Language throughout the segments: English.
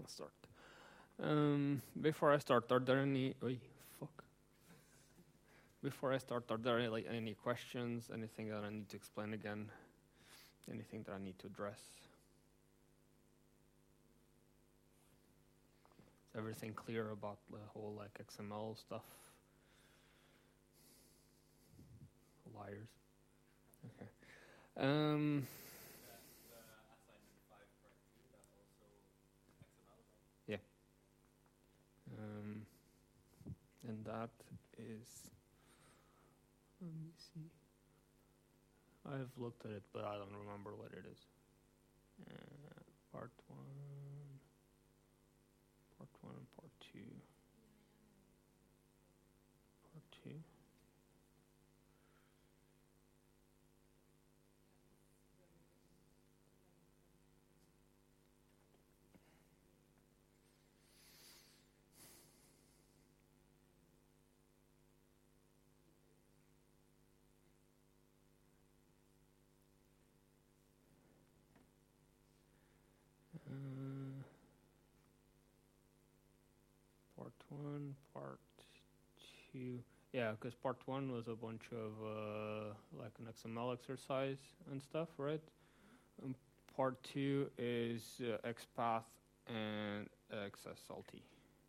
Let's start. Before I start, are there any... Oy, fuck. Before I start, are there any questions? Anything that I need to explain again? Anything that I need to address? Is everything clear about the whole XML stuff? Liars. Okay. Assignment 5 part 2, that's also XML? Yeah. And that is... Let me see. I've looked at it, but I don't remember what it is. Part 1 and part 2. Part 2. Part 1, part 2. Yeah, because part 1 was a bunch of like an XML exercise and stuff, right? Part 2 is XPath and XSLT.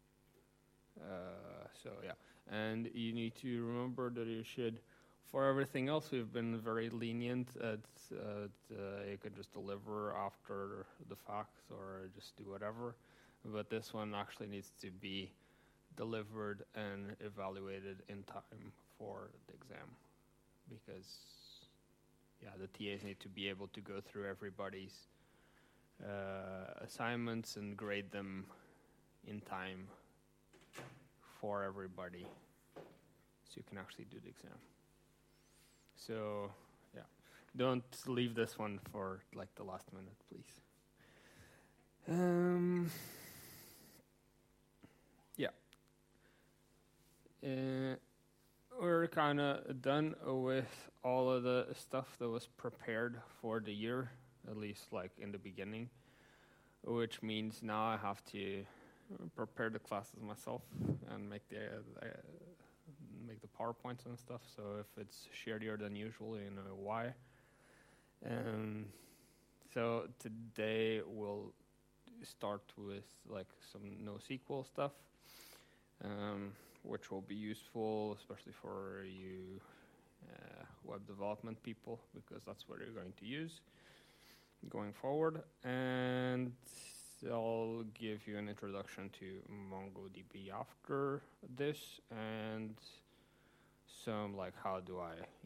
So yeah, and you need to remember that you should, for everything else, we've been very lenient at you can just deliver after the fact or just do whatever. But this one actually needs to be delivered and evaluated in time for the exam, because yeah, the TAs need to be able to go through everybody's assignments and grade them in time for everybody, so you can actually do the exam. So yeah, don't leave this one for like the last minute, please. We're kind of done with all of the stuff that was prepared for the year, at least like in the beginning, which means now I have to prepare the classes myself and make the PowerPoints and stuff. So if it's shadier than usual, you know why. So today we'll start with like some NoSQL stuff, which will be useful, especially for you web development people, because that's what you're going to use going forward. And I'll give you an introduction to MongoDB after this, and some like how do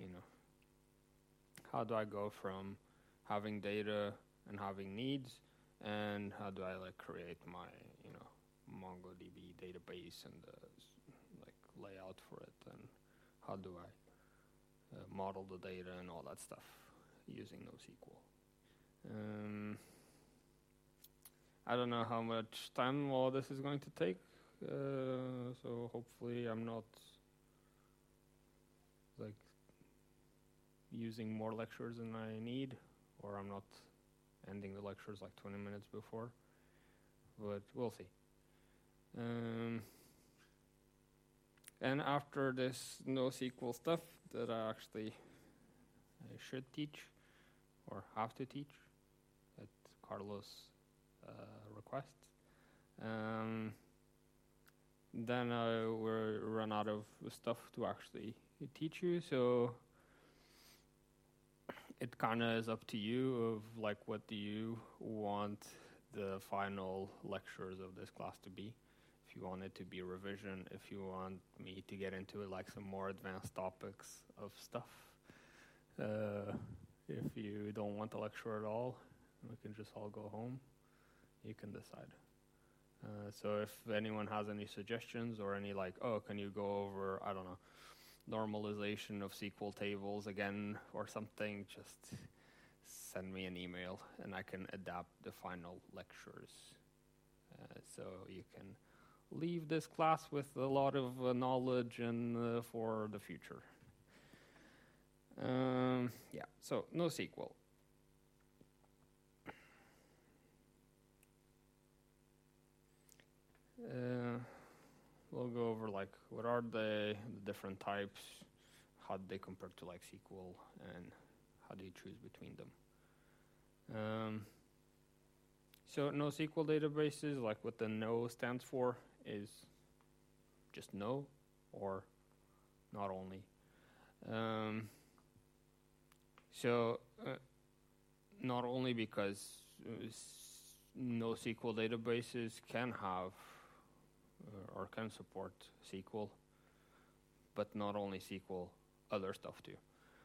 I go from having data and having needs, and how do I like create my MongoDB database and layout for it, and how do I model the data and all that stuff using NoSQL. I don't know how much time all this is going to take, so hopefully I'm not like using more lectures than I need, or I'm not ending the lectures like 20 minutes before, but we'll see. And after this NoSQL stuff that I should teach or have to teach at Carlos' request, then I will run out of stuff to actually teach you. So it kind of is up to you of like what do you want the final lectures of this class to be. If you want it to be a revision, if you want me to get into like some more advanced topics of stuff, if you don't want the lecture at all, we can just all go home. You can decide. So if anyone has any suggestions or any like, oh, can you go over, I don't know, normalization of SQL tables again or something, just send me an email and I can adapt the final lectures. So you can leave this class with a lot of knowledge and for the future. Yeah, so NoSQL. we'll go over like what are the different types, how do they compare to like SQL, and how do you choose between them. So NoSQL databases, like what the No stands for, is just no or not only. Not only because NoSQL databases can have or can support SQL, but not only SQL, other stuff too.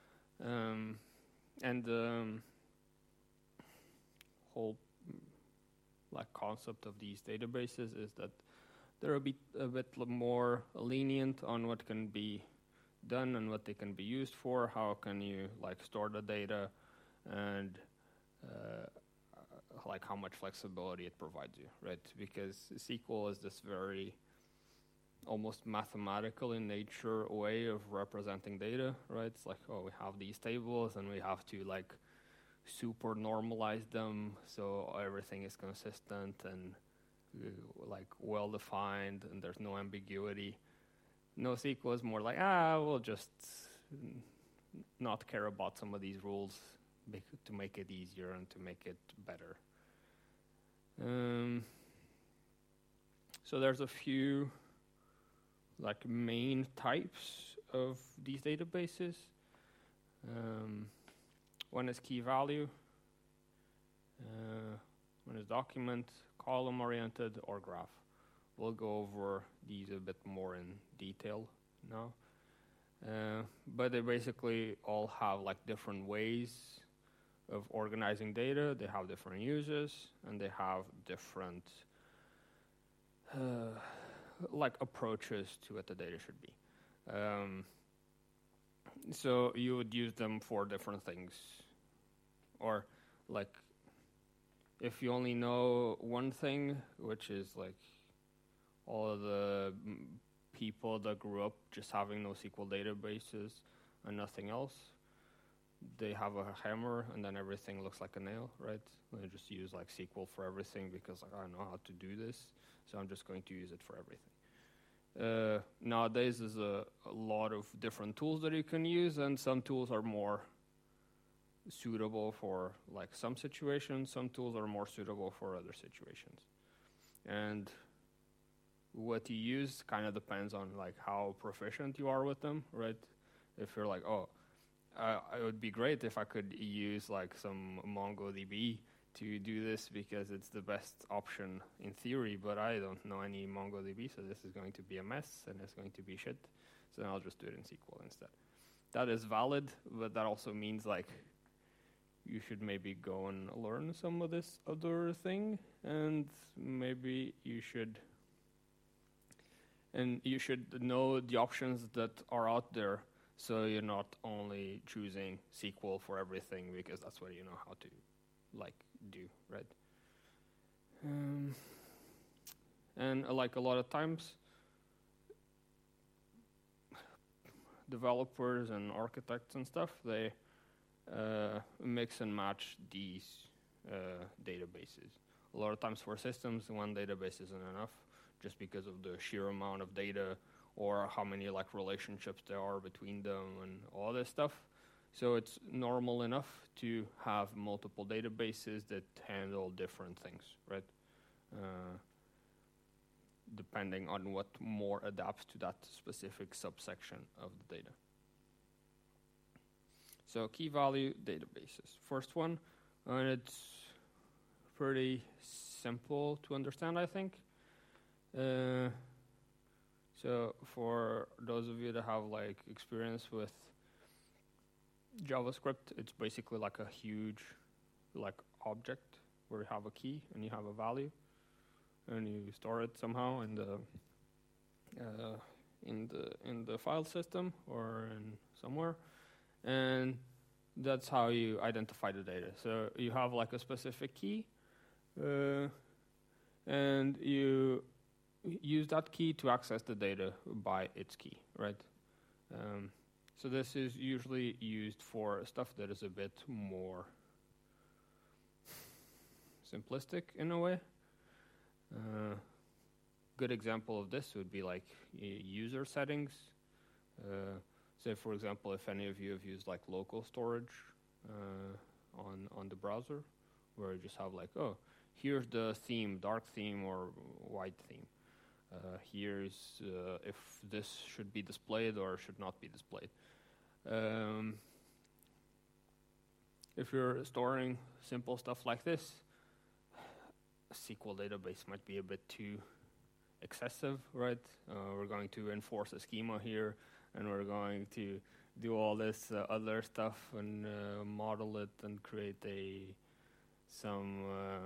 Whole like concept of these databases is that they're a bit more lenient on what can be done and what they can be used for. How can you like store the data, and like how much flexibility it provides you, right? Because SQL is this very almost mathematical in nature way of representing data, right? It's like, oh, we have these tables and we have to like super normalize them so everything is consistent and like well defined and there's no ambiguity. NoSQL is more like, we'll just not care about some of these rules to make it easier and to make it better. So there's a few like main types of these databases. One is key value, one is document, column oriented, or graph. We'll go over these a bit more in detail now. But they basically all have like different ways of organizing data. They have different uses and they have different like approaches to what the data should be. So you would use them for different things. Or like if you only know one thing, which is like all of the people that grew up just having NoSQL databases and nothing else, they have a hammer and then everything looks like a nail, right? They just use like SQL for everything because like, I know how to do this, so I'm just going to use it for everything. Nowadays there's a lot of different tools that you can use, and some tools are more suitable for like some situations, some tools are more suitable for other situations. And what you use kind of depends on like how proficient you are with them, right? If you're like, it would be great if I could use like some MongoDB to do this because it's the best option in theory, but I don't know any MongoDB, so this is going to be a mess and it's going to be shit. So then I'll just do it in SQL instead. That is valid, but that also means like you should maybe go and learn some of this other thing, and maybe you should know the options that are out there, so you're not only choosing SQL for everything because that's what you know how to like do, right? And like a lot of times developers and architects and stuff, they mix and match these databases. A lot of times for systems, one database isn't enough just because of the sheer amount of data or how many like relationships there are between them and all this stuff. So it's normal enough to have multiple databases that handle different things, right? Depending on what more adapts to that specific subsection of the data. So key value databases. First one, and it's pretty simple to understand, I think. So for those of you that have like experience with JavaScript, it's basically like a huge like object where you have a key and you have a value, and you store it somehow in the file system or in somewhere, and that's how you identify the data. So you have like a specific key, and you use that key to access the data by its key, right? So this is usually used for stuff that is a bit more simplistic in a way. good example of this would be like user settings. Say, for example, if any of you have used like local storage on the browser, where you just have like, oh, here's the theme, dark theme or white theme. Here's if this should be displayed or should not be displayed. If you're storing simple stuff like this, a SQL database might be a bit too excessive, right? We're going to enforce a schema here, and we're going to do all this other stuff and model it and create some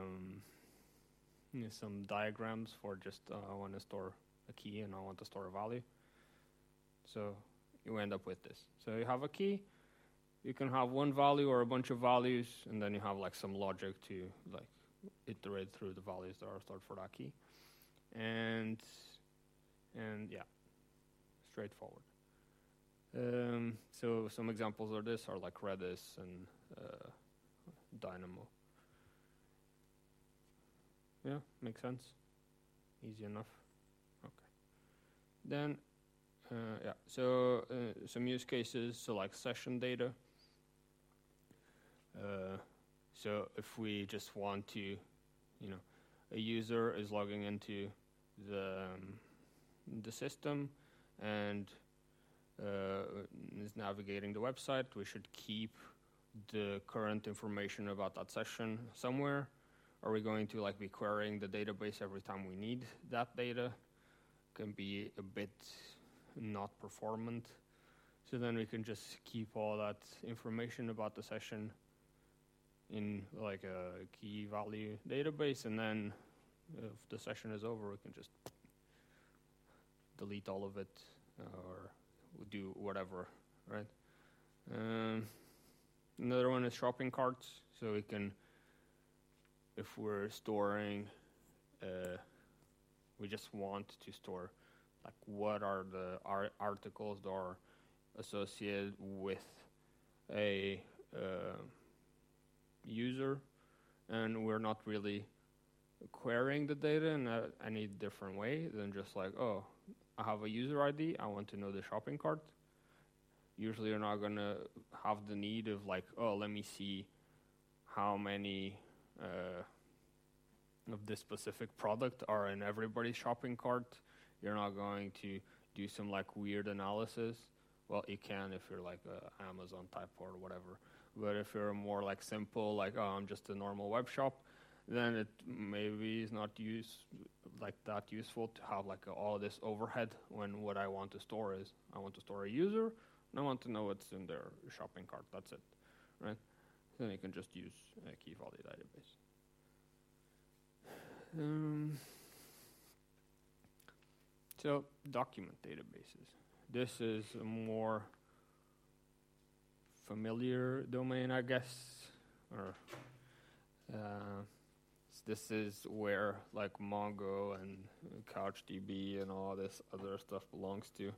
diagrams for just I want to store a key and I want to store a value. So you end up with this. So you have a key, you can have one value or a bunch of values, and then you have like some logic to like iterate through the values that are stored for that key. And yeah, straightforward. So some examples of this are like Redis and Dynamo. Yeah, makes sense. Easy enough. Okay. Then, yeah. So some use cases. So like session data. So if we just want to, a user is logging into the system and is navigating the website, we should keep the current information about that session somewhere. Are we going to like be querying the database every time we need that data? Can be a bit not performant. So then we can just keep all that information about the session in like a key value database, and then if the session is over, we can just delete all of it or do whatever, right? Another one is shopping carts. So we can, if we're storing, we just want to store like what are the articles that are associated with a user, and we're not really querying the data in any different way than just like, oh, I have a user ID, I want to know the shopping cart. Usually you're not going to have the need of like, oh, let me see how many of this specific product are in everybody's shopping cart. You're not going to do some like weird analysis. Well, you can if you're like a Amazon type or whatever. But if you're more like simple, like, oh, I'm just a normal web shop, then it maybe is not that useful to have like all this overhead when what I want to store is I want to store a user and I want to know what's in their shopping cart. That's it, right? Then you can just use a key value database. So document databases. This is a more familiar domain, I guess, or this is where like Mongo and CouchDB and all this other stuff belongs to.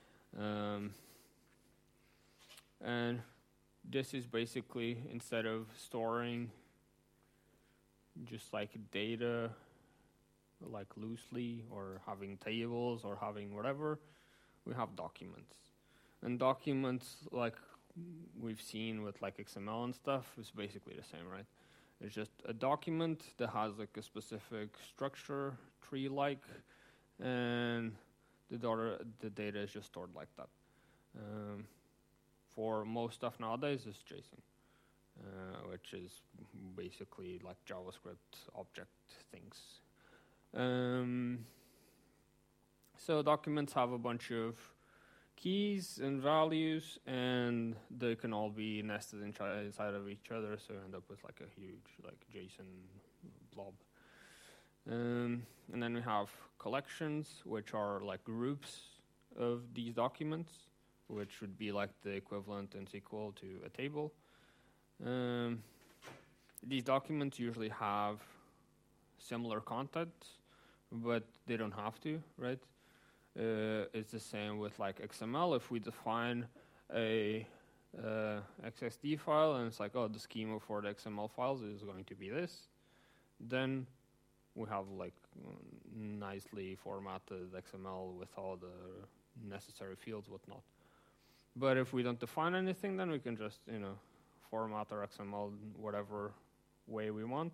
And this is basically, instead of storing just like data like loosely or having tables or having whatever, we have documents. And documents, like we've seen with like XML and stuff, is basically the same, right? It's just a document that has like a specific structure, tree-like, and the data is just stored like that. For most stuff nowadays, it's JSON, which is basically like JavaScript object things. So documents have a bunch of keys and values, and they can all be nested inside of each other, so you end up with like a huge like JSON blob. And then we have collections, which are like groups of these documents, which would be like the equivalent in SQL to a table. These documents usually have similar content, but they don't have to, right? It's the same with like XML. If we define a XSD file and it's like, oh, the schema for the XML files is going to be this, then we have like nicely formatted XML with all the necessary fields, whatnot. But if we don't define anything, then we can just, format our XML whatever way we want.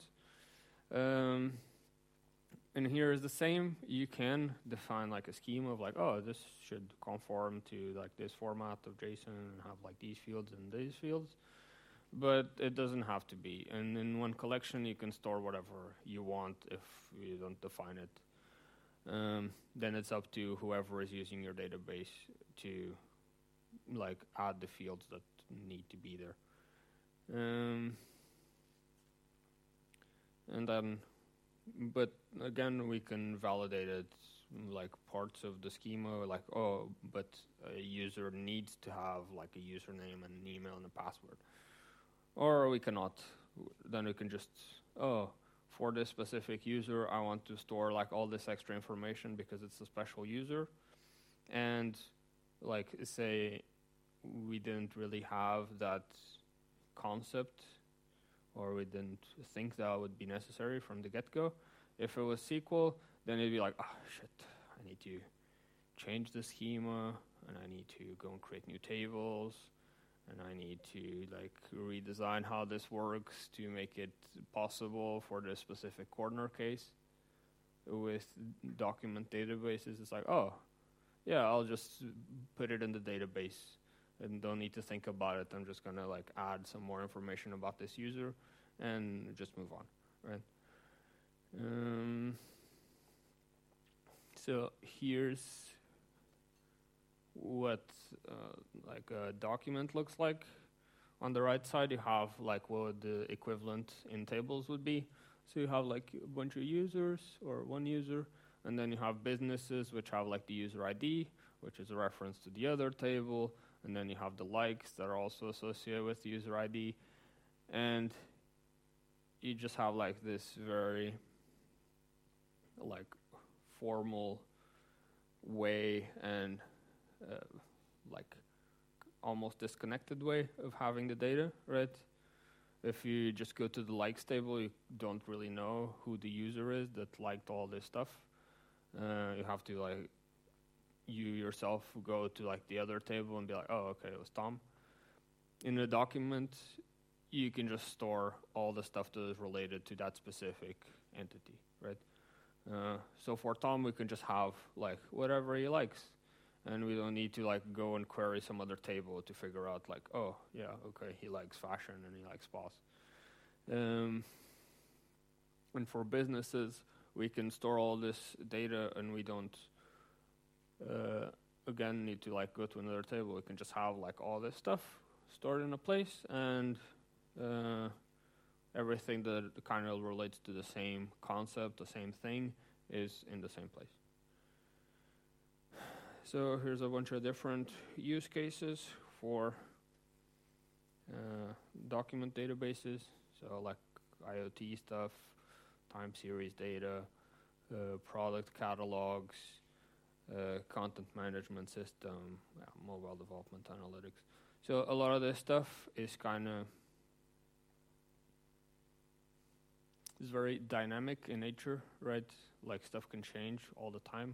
And here is the same. You can define like a schema of like, oh, this should conform to like this format of JSON and have like these fields and these fields. But it doesn't have to be. And in one collection, you can store whatever you want if you don't define it. Then it's up to whoever is using your database to like add the fields that need to be there. And then, but again, we can validate it like parts of the schema, like, oh, but a user needs to have like a username and an email and a password. Or we cannot. Then we can just, for this specific user, I want to store like all this extra information because it's a special user. And like say we didn't really have that concept, or we didn't think that would be necessary from the get-go. If it was SQL, then it'd be like, shit, I need to change the schema, and I need to go and create new tables, and I need to like redesign how this works to make it possible for the specific corner case. With document databases, it's like, I'll just put it in the database and don't need to think about it. I'm just gonna like add some more information about this user and just move on, right? So here's what like a document looks like. On the right side, you have like what the equivalent in tables would be. So you have like a bunch of users or one user, and then you have businesses which have like the user ID, which is a reference to the other table, and then you have the likes that are also associated with the user ID, and you just have like this very like formal way and like almost disconnected way of having the data, right? If you just go to the likes table, you don't really know who the user is that liked all this stuff. You have to like you yourself go to like the other table and be like, oh, okay, it was Tom. In a document, you can just store all the stuff that is related to that specific entity, right? So for Tom, we can just have like whatever he likes, and we don't need to like go and query some other table to figure out like, oh yeah, okay, he likes fashion and he likes spas. And for businesses, we can store all this data, and we don't again need to like go to another table. We can just have like all this stuff stored in a place, and everything that kind of relates to the same concept, the same thing, is in the same place. So here's a bunch of different use cases for document databases. So like IoT stuff, time series data, product catalogs, content management system, mobile development analytics. So a lot of this stuff is kind of is very dynamic in nature, right? Like stuff can change all the time.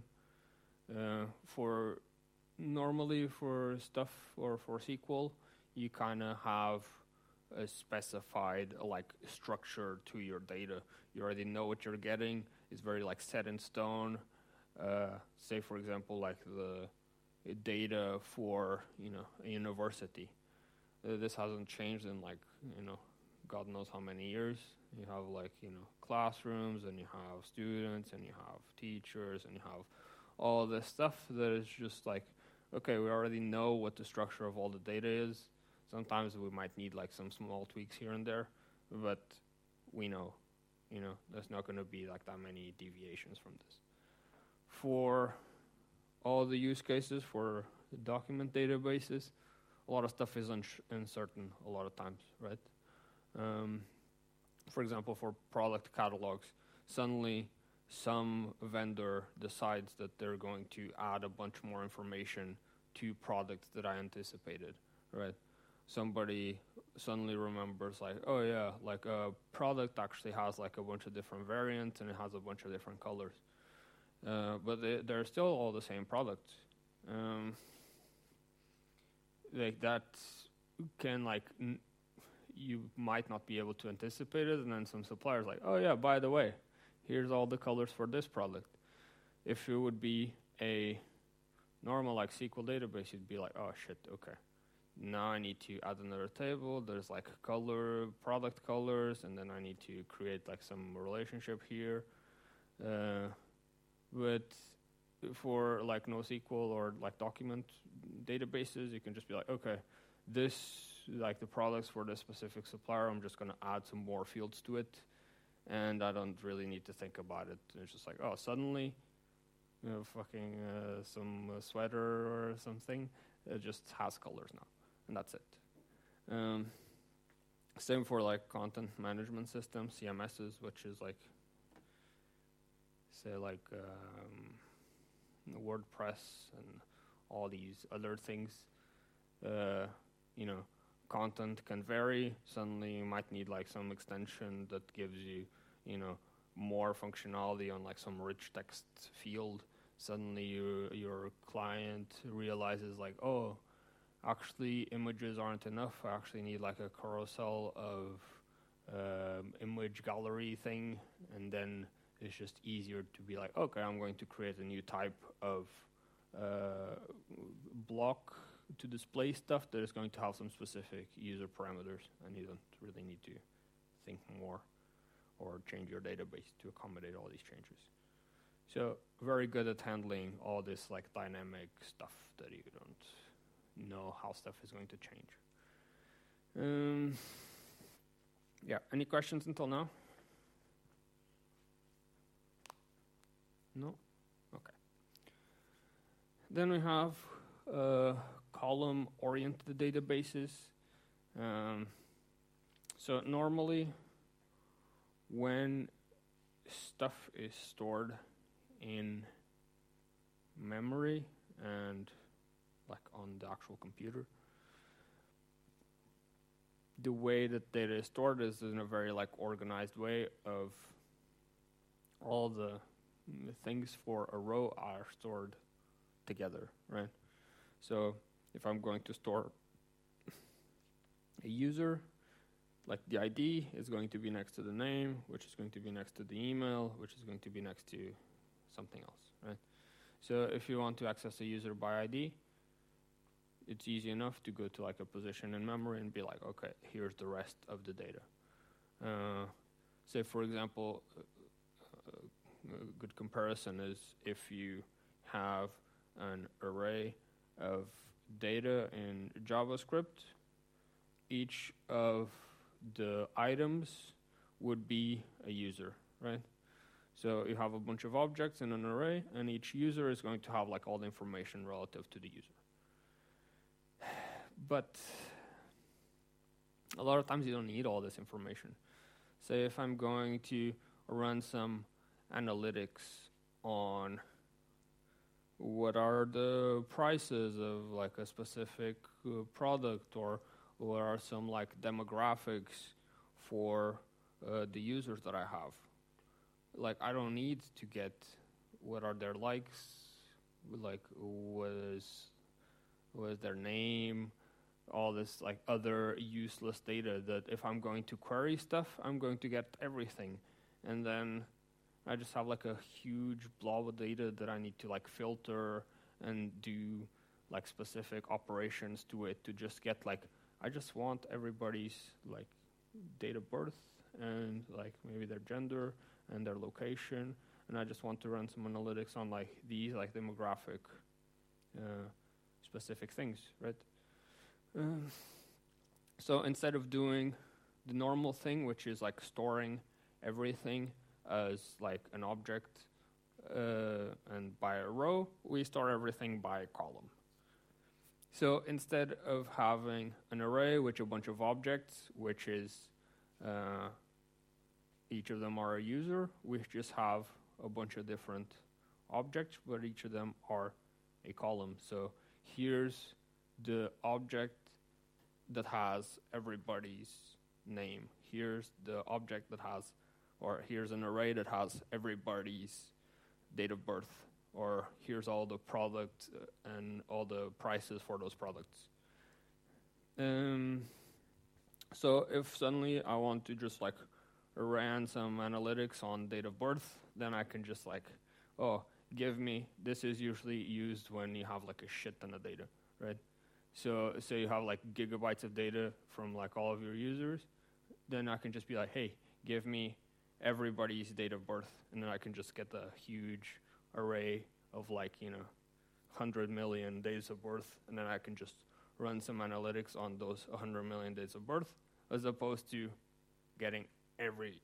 Normally for stuff or for SQL, you kind of have a specified like structure to your data. You already know what you're getting. It's very like set in stone. Say for example, like the data for a university. This hasn't changed in like God knows how many years. You have like classrooms, and you have students, and you have teachers, and you have all this stuff that is just like, okay, we already know what the structure of all the data is. Sometimes we might need like some small tweaks here and there, but we know, there's not going to be like that many deviations from this. For all the use cases for document databases, a lot of stuff is uncertain a lot of times, right? For example, for product catalogs, suddenly some vendor decides that they're going to add a bunch more information to products that I anticipated, right? somebody suddenly remembers like, oh yeah, like a product actually has like a bunch of different variants and it has a bunch of different colors. But they're still all the same product. Like that can you might not be able to anticipate it, and then some suppliers like, oh yeah, by the way, here's all the colors for this product. If it would be a normal like SQL database, you'd be like, oh shit, okay. Now I need to add another table. There's like product colors, and then I need to create like some relationship here. But for like NoSQL or like document databases, you can just be like, okay, this like the products for this specific supplier, I'm just going to add some more fields to it, and I don't really need to think about it. It's just like, oh, suddenly, some sweater or something, it just has colors now, and that's it. Same for like content management systems, CMSs, which is like, say like WordPress and all these other things. Content can vary. Suddenly you might need like some extension that gives you, more functionality on like some rich text field. Suddenly your client realizes like, oh, actually images aren't enough. I actually need like a carousel of image gallery thing, and then it's just easier to be like, okay, I'm going to create a new type of block to display stuff that is going to have some specific user parameters, and you don't really need to think more or change your database to accommodate all these changes. So very good at handling all this like dynamic stuff that you don't know how stuff is going to change. Yeah, any questions until now? No? Okay. Then we have column-oriented databases. So normally, when stuff is stored in memory and like on the actual computer, the way that data is stored is in a very like organized way of all the things for a row are stored together, right? So if I'm going to store a user, like the ID is going to be next to the name, which is going to be next to the email, which is going to be next to something else, right? So if you want to access a user by ID, it's easy enough to go to like a position in memory and be like, okay, here's the rest of the data. Say for example, a good comparison is if you have an array of data in JavaScript, each of the items would be a user, right? So you have a bunch of objects in an array, and each user is going to have like all the information relative to the user. But a lot of times you don't need all this information. Say if I'm going to run some analytics on what are the prices of like a specific product, or what are some like demographics for the users that I have. Like I don't need to get what are their likes, like what is their name, all this like other useless data that if I'm going to query stuff, I'm going to get everything. And then I just have like a huge blob of data that I need to like filter and do like specific operations to it to just get like, I just want everybody's like date of birth and like maybe their gender and their location, and I just want to run some analytics on like these like demographic specific things, right? So instead of doing the normal thing, which is like storing everything as like an object and by a row, we store everything by a column. So instead of having an array with a bunch of objects, which is each of them are a user, we just have a bunch of different objects, but each of them are a column. So here's the object that has everybody's name. Here's the object that has, or here's an array that has everybody's date of birth, or here's all the products and all the prices for those products. So if suddenly I want to just like run some analytics on date of birth, then I can just like, oh, give me, this is usually used when you have like a shit ton of data, right? So you have like gigabytes of data from like all of your users, then I can just be like, hey, give me everybody's date of birth, and then I can just get a huge array of like, 100 million days of birth, and then I can just run some analytics on those 100 million days of birth, as opposed to getting every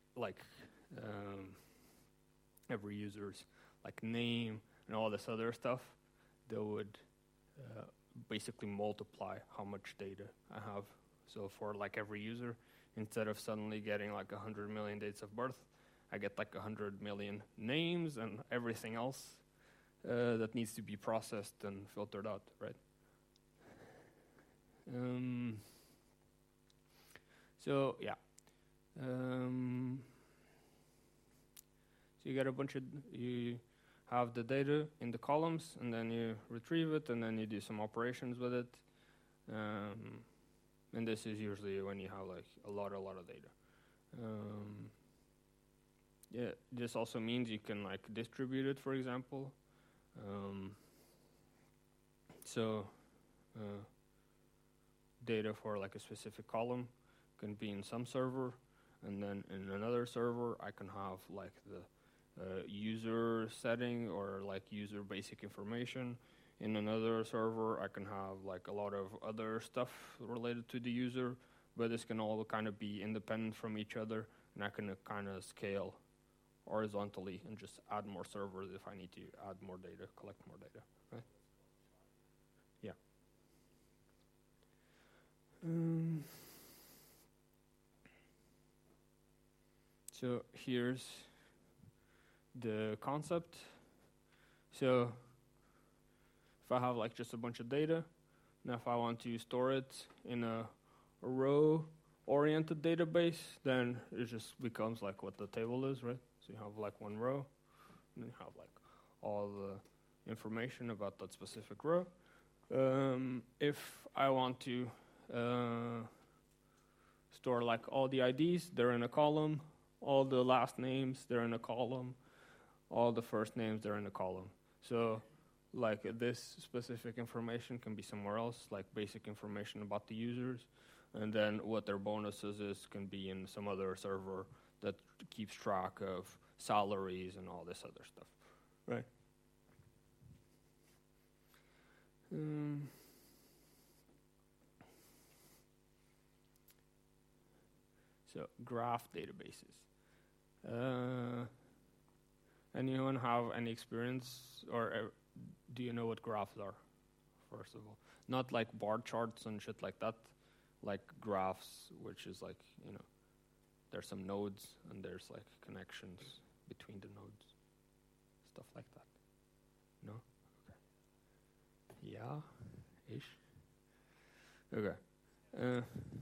user's like name and all this other stuff that would basically multiply how much data I have. So for like every user, instead of suddenly getting like 100 million dates of birth, I get like 100 million names and everything else that needs to be processed and filtered out, right? So yeah. So you get you have the data in the columns, and then you retrieve it, and then you do some operations with it. And this is usually when you have like a lot of data. Yeah, this also means you can like distribute it, for example. Data for like a specific column can be in some server, and then in another server I can have like the user setting or like user basic information. In another server I can have like a lot of other stuff related to the user, but this can all kind of be independent from each other, and I can kind of scale horizontally and just add more servers if I need to add more data, collect more data, right? Yeah. So here's the concept. So if I have like just a bunch of data, and if I want to store it in a row-oriented database, then it just becomes like what the table is, right? So you have like one row, and then you have like all the information about that specific row. If I want to store like all the IDs, they're in a column. All the last names, they're in a column. All the first names, they're in a column. So like this specific information can be somewhere else, like basic information about the users. And then what their bonuses is can be in some other server that keeps track of salaries and all this other stuff, right? So graph databases. Anyone have any experience, or do you know what graphs are, first of all? Not like bar charts and shit like that, like graphs, which is like, there's some nodes and there's like connections between the nodes, stuff like that. No? Okay. Yeah? Ish? Okay.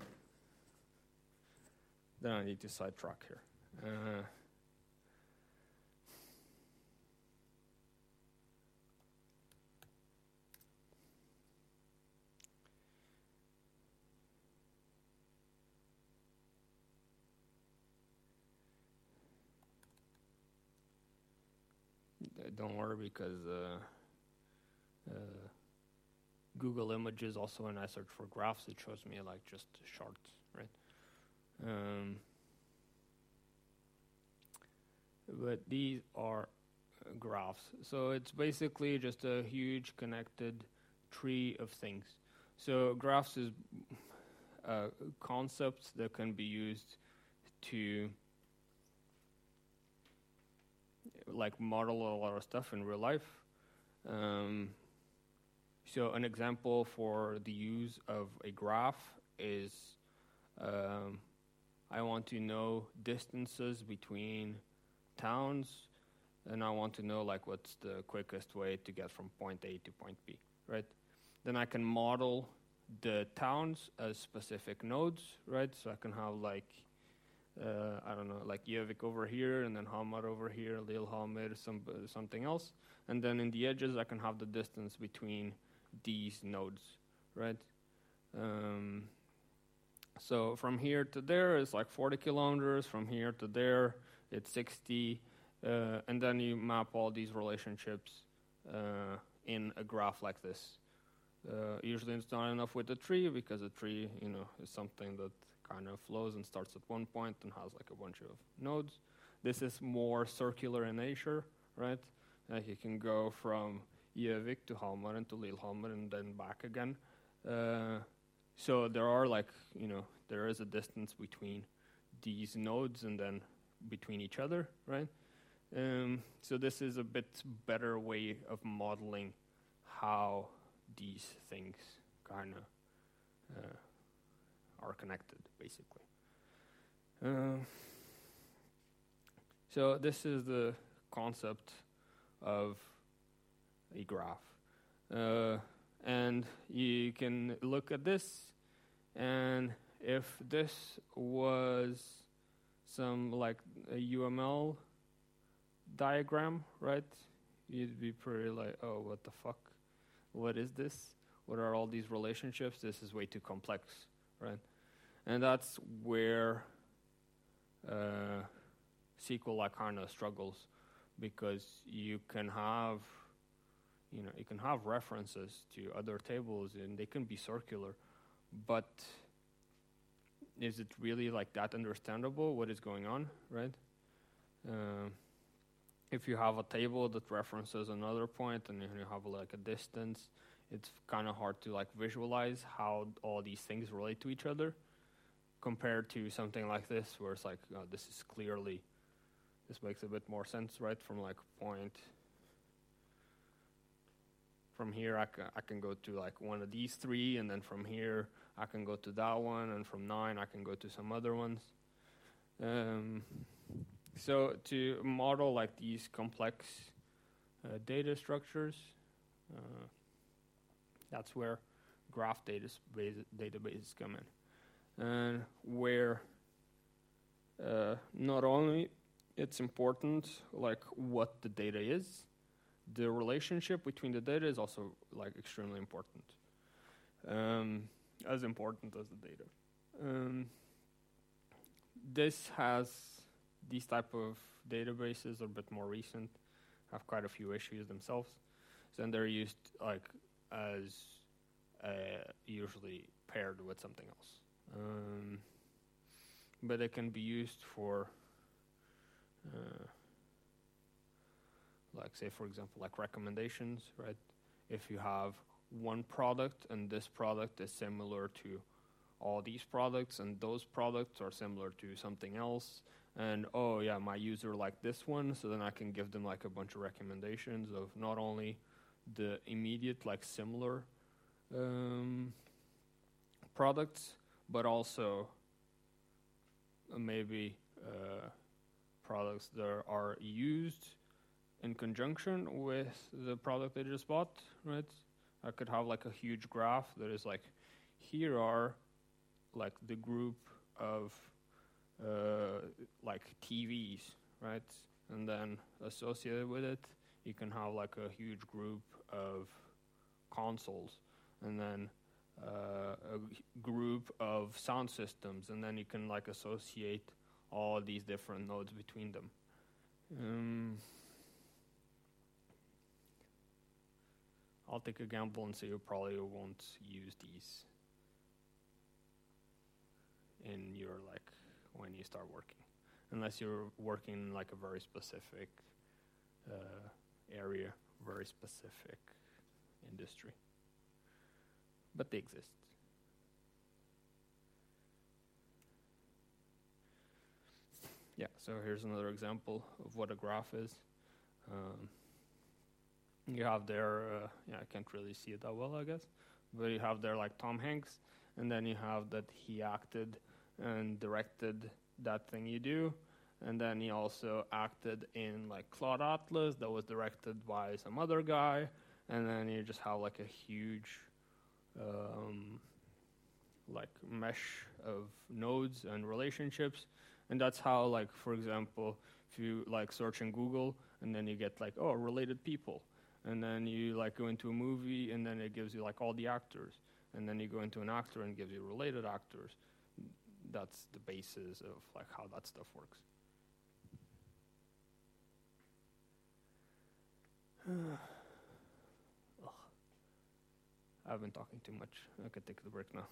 Then I need to sidetrack here. Don't worry, because Google Images also, when I search for graphs, it shows me like just charts, right? But these are graphs. So it's basically just a huge connected tree of things. So graphs is concepts that can be used to like model a lot of stuff in real life. So an example for the use of a graph is I want to know distances between towns, and I want to know like what's the quickest way to get from point A to point B, right? Then I can model the towns as specific nodes, right? So I can have like, I don't know, like Gjøvik over here, and then Hamar over here, Lillehammer, something else. And then in the edges, I can have the distance between these nodes, right? So from here to there is like 40 kilometers. From here to there, it's 60. And then you map all these relationships in a graph like this. Usually it's not enough with a tree, because a tree, is something that kind of flows and starts at one point and has like a bunch of nodes. This is more circular in nature, right? Like you can go from Gjøvik to Hamar and to Lillehammer and then back again. So there are like, there is a distance between these nodes and then between each other, right? So this is a bit better way of modeling how these things kind of are connected, basically. So this is the concept of a graph. And you can look at this, and if this was some like a UML diagram, right, you'd be pretty like, oh, what the fuck? What is this? What are all these relationships? This is way too complex, right? And that's where SQLite kind of struggles, because you can have references to other tables and they can be circular, but is it really like that understandable what is going on, right? If you have a table that references another point and you have like a distance, it's kind of hard to like visualize how all these things relate to each other, compared to something like this where it's like, this makes a bit more sense, right? From like point. From here, I can go to like one of these three, and then from here, I can go to that one, and from 9, I can go to some other ones. So to model like these complex data structures, that's where graph databases come in, and where not only it's important like what the data is, the relationship between the data is also like extremely important, as important as the data. These type of databases are a bit more recent, have quite a few issues themselves, so then they're used like as usually paired with something else, but it can be used for like say for example like recommendations, right? If you have one product and this product is similar to all these products and those products are similar to something else, and oh yeah, my user liked this one, so then I can give them like a bunch of recommendations of not only the immediate like similar products, but also maybe products that are used in conjunction with the product they just bought, right? I could have like a huge graph that is like, here are like the group of like TVs, right? And then associated with it, you can have like a huge group of consoles, and then a group of sound systems, and then you can like associate all these different nodes between them. I'll take a gamble and say you probably won't use these in your like when you start working, unless you're working in like a very specific area, very specific industry. But they exist. Yeah, so here's another example of what a graph is. You have there, I can't really see it that well, I guess, but you have there like Tom Hanks, and then you have that he acted and directed that thing you do, and then he also acted in like Cloud Atlas that was directed by some other guy, and then you just have like a huge like mesh of nodes and relationships, and that's how, like, for example, if you like search in Google and then you get like, oh, related people, and then you like go into a movie and then it gives you like all the actors, and then you go into an actor and gives you related actors. That's the basis of like how that stuff works. I've been talking too much. I could take the break now.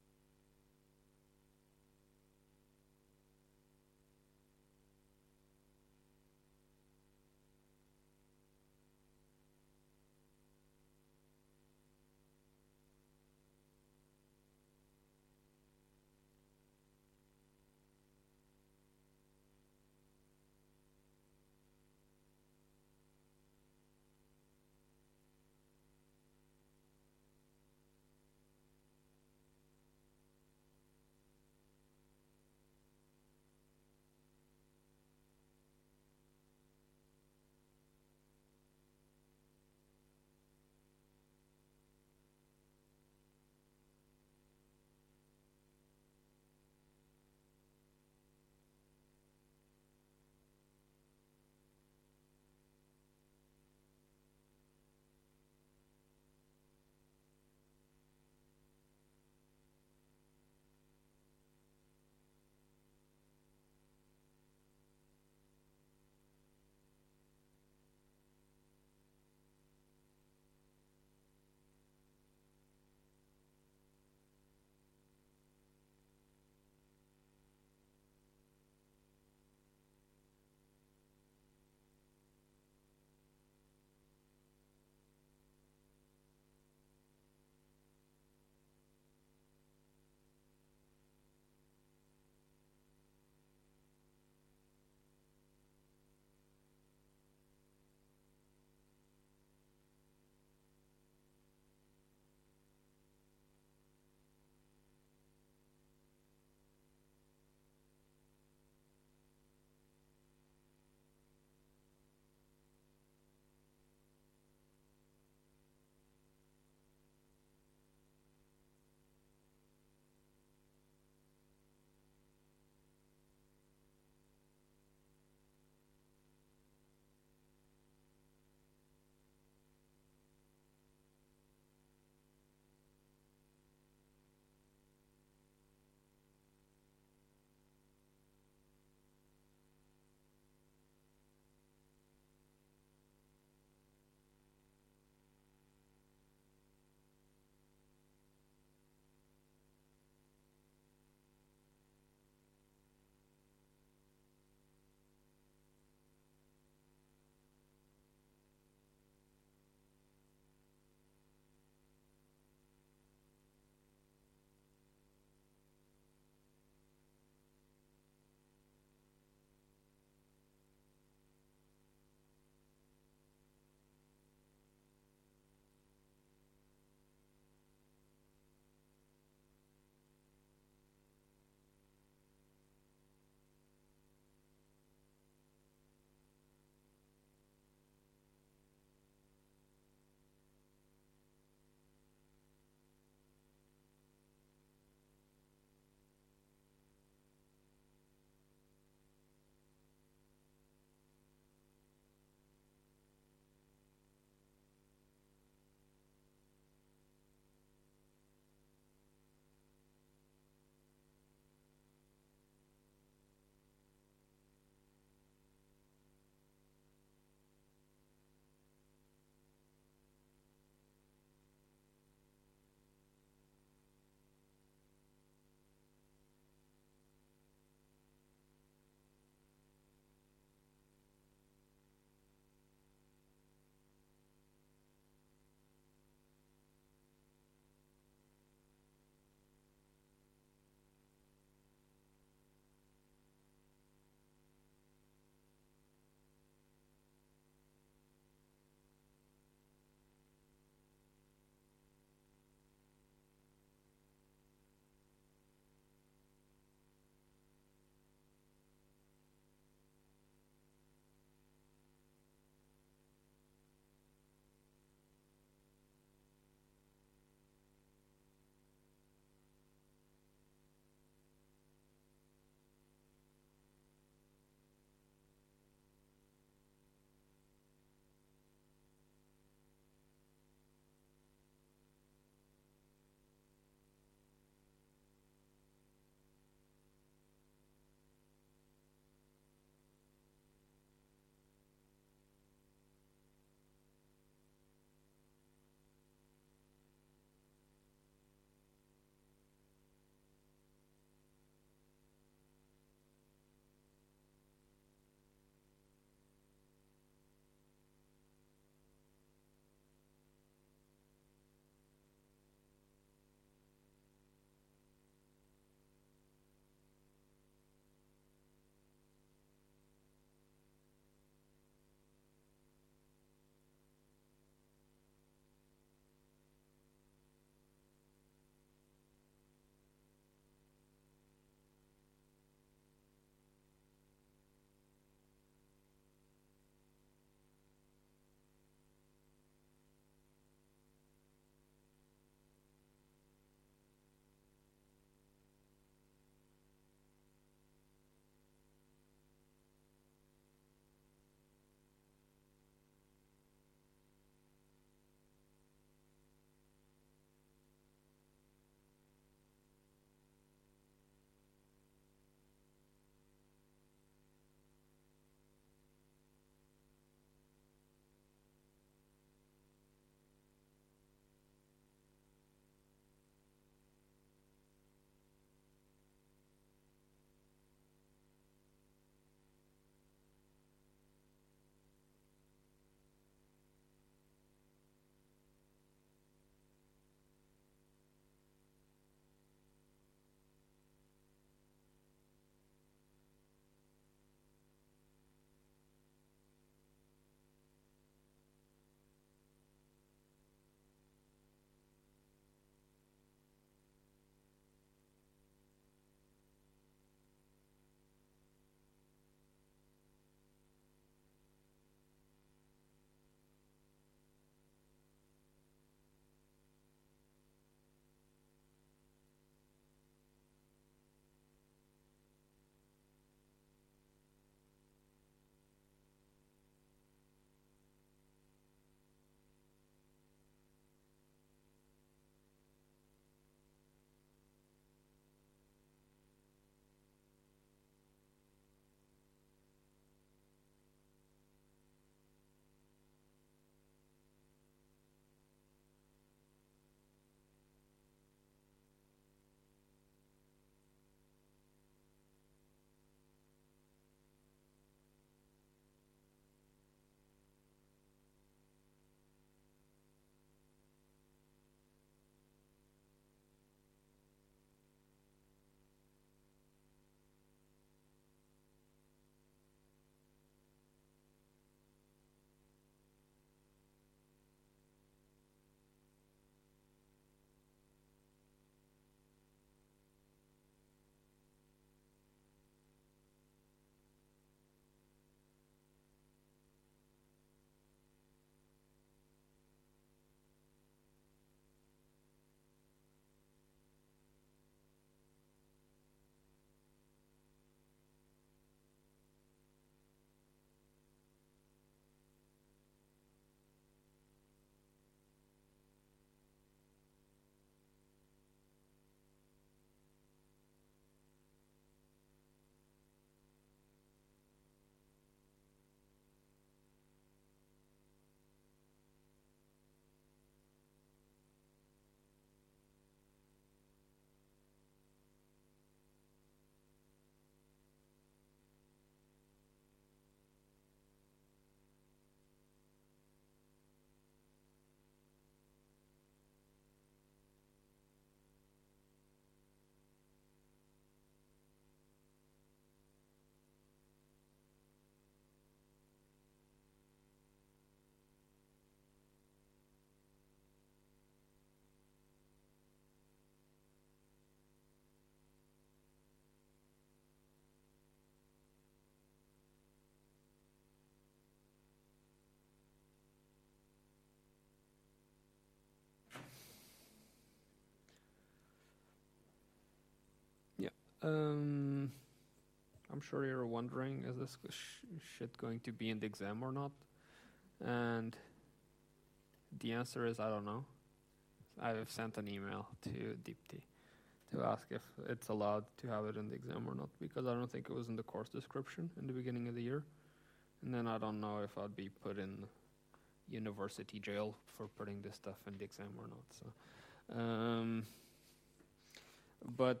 I'm sure you're wondering, is this shit going to be in the exam or not? And the answer is, I don't know. I've sent an email to Deepti to ask if it's allowed to have it in the exam or not, because I don't think it was in the course description in the beginning of the year. And then I don't know if I'd be put in university jail for putting this stuff in the exam or not. So, but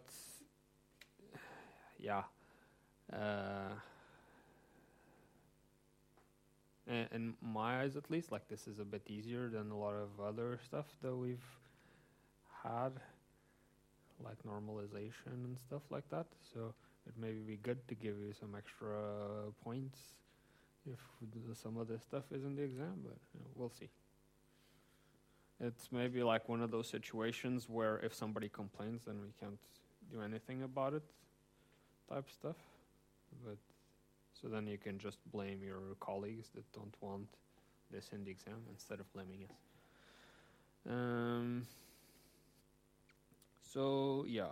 yeah, in my eyes at least, like, this is a bit easier than a lot of other stuff that we've had, like normalization and stuff like that. So it may be good to give you some extra points if some of this stuff is in the exam, but we'll see. It's maybe like one of those situations where if somebody complains, then we can't do anything about it type stuff. But so then you can just blame your colleagues that don't want this in the exam instead of blaming us. So yeah,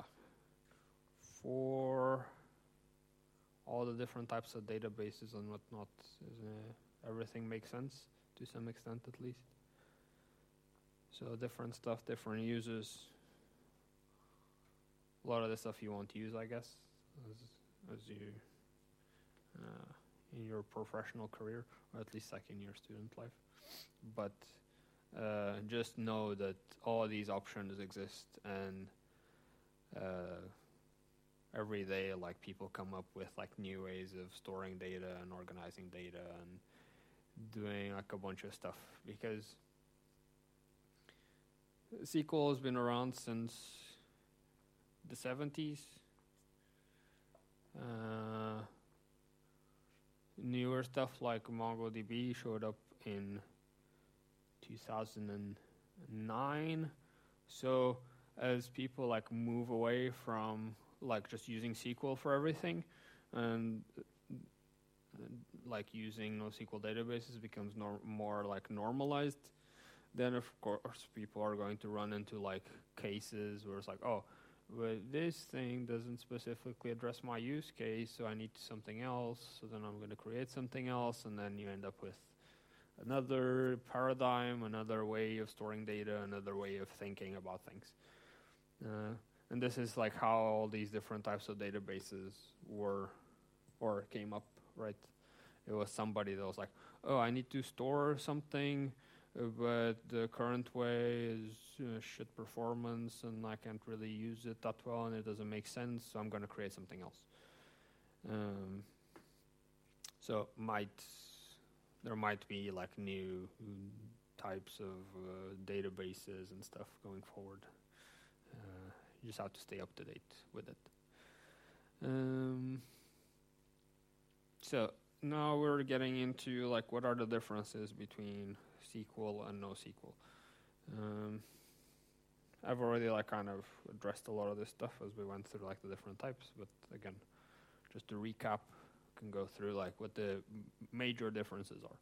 for all the different types of databases and whatnot, everything makes sense to some extent at least. So different stuff, different uses. A lot of the stuff you won't use, I guess, as you in your professional career, or at least like in your student life. But just know that all these options exist, and every day, like, people come up with like new ways of storing data and organizing data and doing like a bunch of stuff, because SQL has been around since the 70s. Newer stuff like MongoDB showed up in 2009. So as people like move away from like just using SQL for everything, and like using NoSQL databases becomes more like normalized, then of course people are going to run into like cases where it's like, oh, but this thing doesn't specifically address my use case, so I need something else, so then I'm going to create something else, and then you end up with another paradigm, another way of storing data, another way of thinking about things. And this is like how all these different types of databases were or came up, right? It was somebody that was like, oh, I need to store something, but the current way is shit performance, and I can't really use it that well, and it doesn't make sense, so I'm going to create something else. So there might be like new types of databases and stuff going forward. You just have to stay up to date with it. So now we're getting into like what are the differences between SQL and NoSQL. I've already like kind of addressed a lot of this stuff as we went through like the different types, but again, just to recap, can go through like what the major differences are.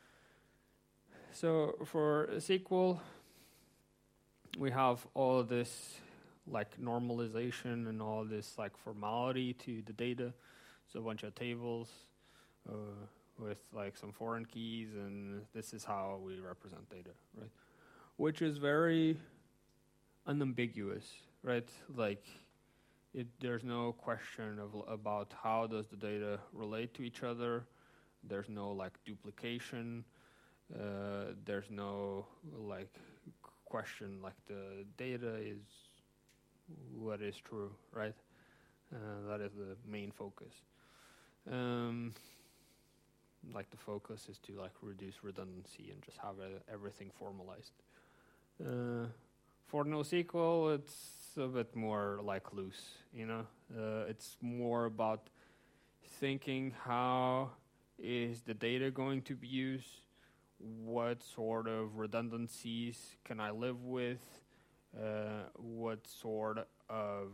So for SQL, we have all this like normalization and all this like formality to the data. So a bunch of tables with like some foreign keys, and this is how we represent data, right? Which is very unambiguous, right? Like there's no question about how does the data relate to each other. There's no like duplication. There's no like question like the data is what is true, right? That is the main focus. Like the focus is to like reduce redundancy and just have everything formalized. For NoSQL, it's a bit more like loose, you know. It's more about thinking how is the data going to be used, what sort of redundancies can I live with, what sort of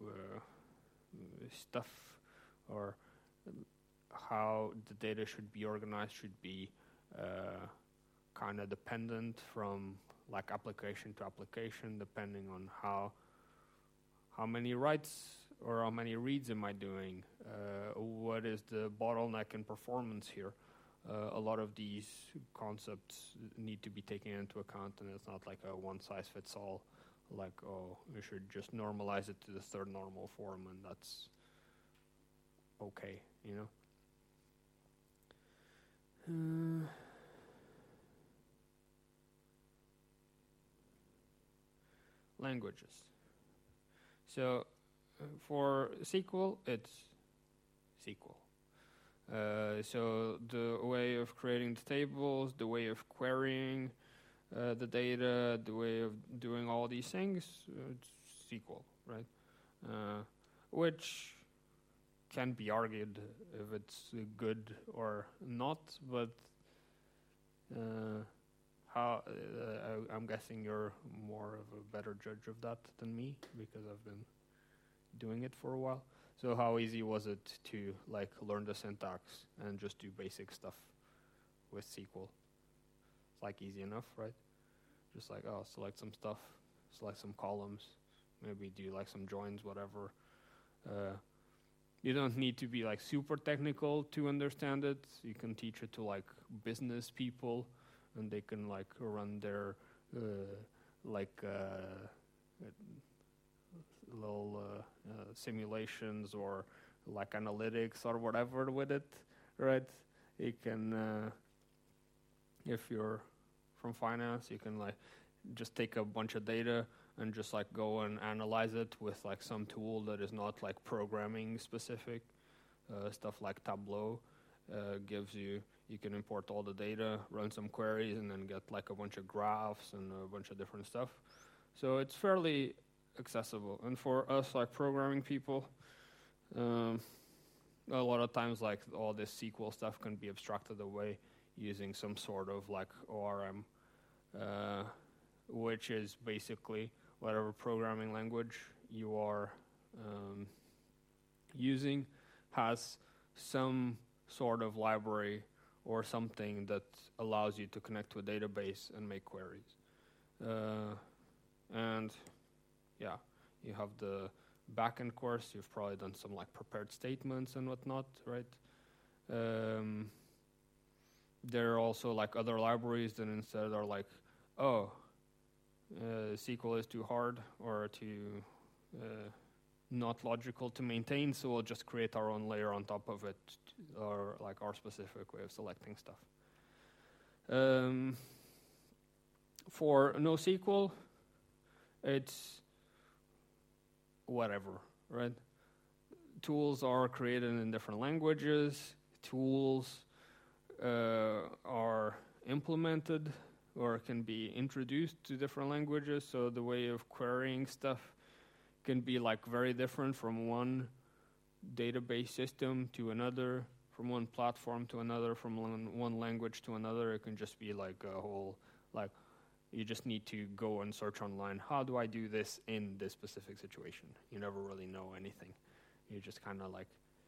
stuff or how the data should be organized should be kind of dependent from like application to application, depending on how many writes or how many reads am I doing? What is the bottleneck in performance here? A lot of these concepts need to be taken into account, and it's not like a one-size-fits-all, like, oh, we should just normalize it to the third normal form, and that's okay, you know? Languages. So for SQL, it's SQL. So the way of creating the tables, the way of querying the data, the way of doing all these things, it's SQL, right? Which can be argued if it's good or not, but I'm guessing you're more of a better judge of that than me, because I've been doing it for a while. So how easy was it to like learn the syntax and just do basic stuff with SQL? It's like easy enough, right? Just like, oh, select some stuff, select some columns, maybe do like some joins, whatever. You don't need to be like super technical to understand it. You can teach it to like business people, and they can like run their little simulations or like analytics or whatever with it, right? You can, if you're from finance, you can like just take a bunch of data and just like go and analyze it with like some tool that is not like programming specific. Stuff like Tableau gives you can import all the data, run some queries, and then get like a bunch of graphs and a bunch of different stuff. So it's fairly accessible. And for us like programming people, a lot of times like all this SQL stuff can be abstracted away using some sort of like ORM, which is basically whatever programming language you are using has some sort of library or something that allows you to connect to a database and make queries. And yeah, you have the backend course. You've probably done some like prepared statements and whatnot, right? There are also like other libraries that instead are like, oh, SQL is too hard or too not logical to maintain, so we'll just create our own layer on top of it, or like our specific way of selecting stuff. For NoSQL, it's whatever, right? Tools are created in different languages. Tools are implemented or can be introduced to different languages, so the way of querying stuff can be like very different from one database system to another, from one platform to another, from one language to another. It can just be like a whole, like, you just need to go and search online, how do I do this in this specific situation? You never really know anything. You just kind of like,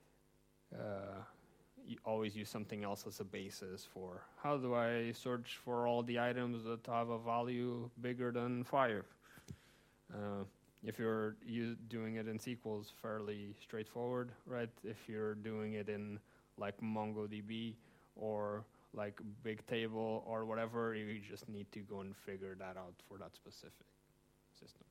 you always use something else as a basis for, how do I search for all the items that have a value bigger than 5? If you're doing it in SQL, it's fairly straightforward, right? If you're doing it in like MongoDB or like Bigtable or whatever, you just need to go and figure that out for that specific system.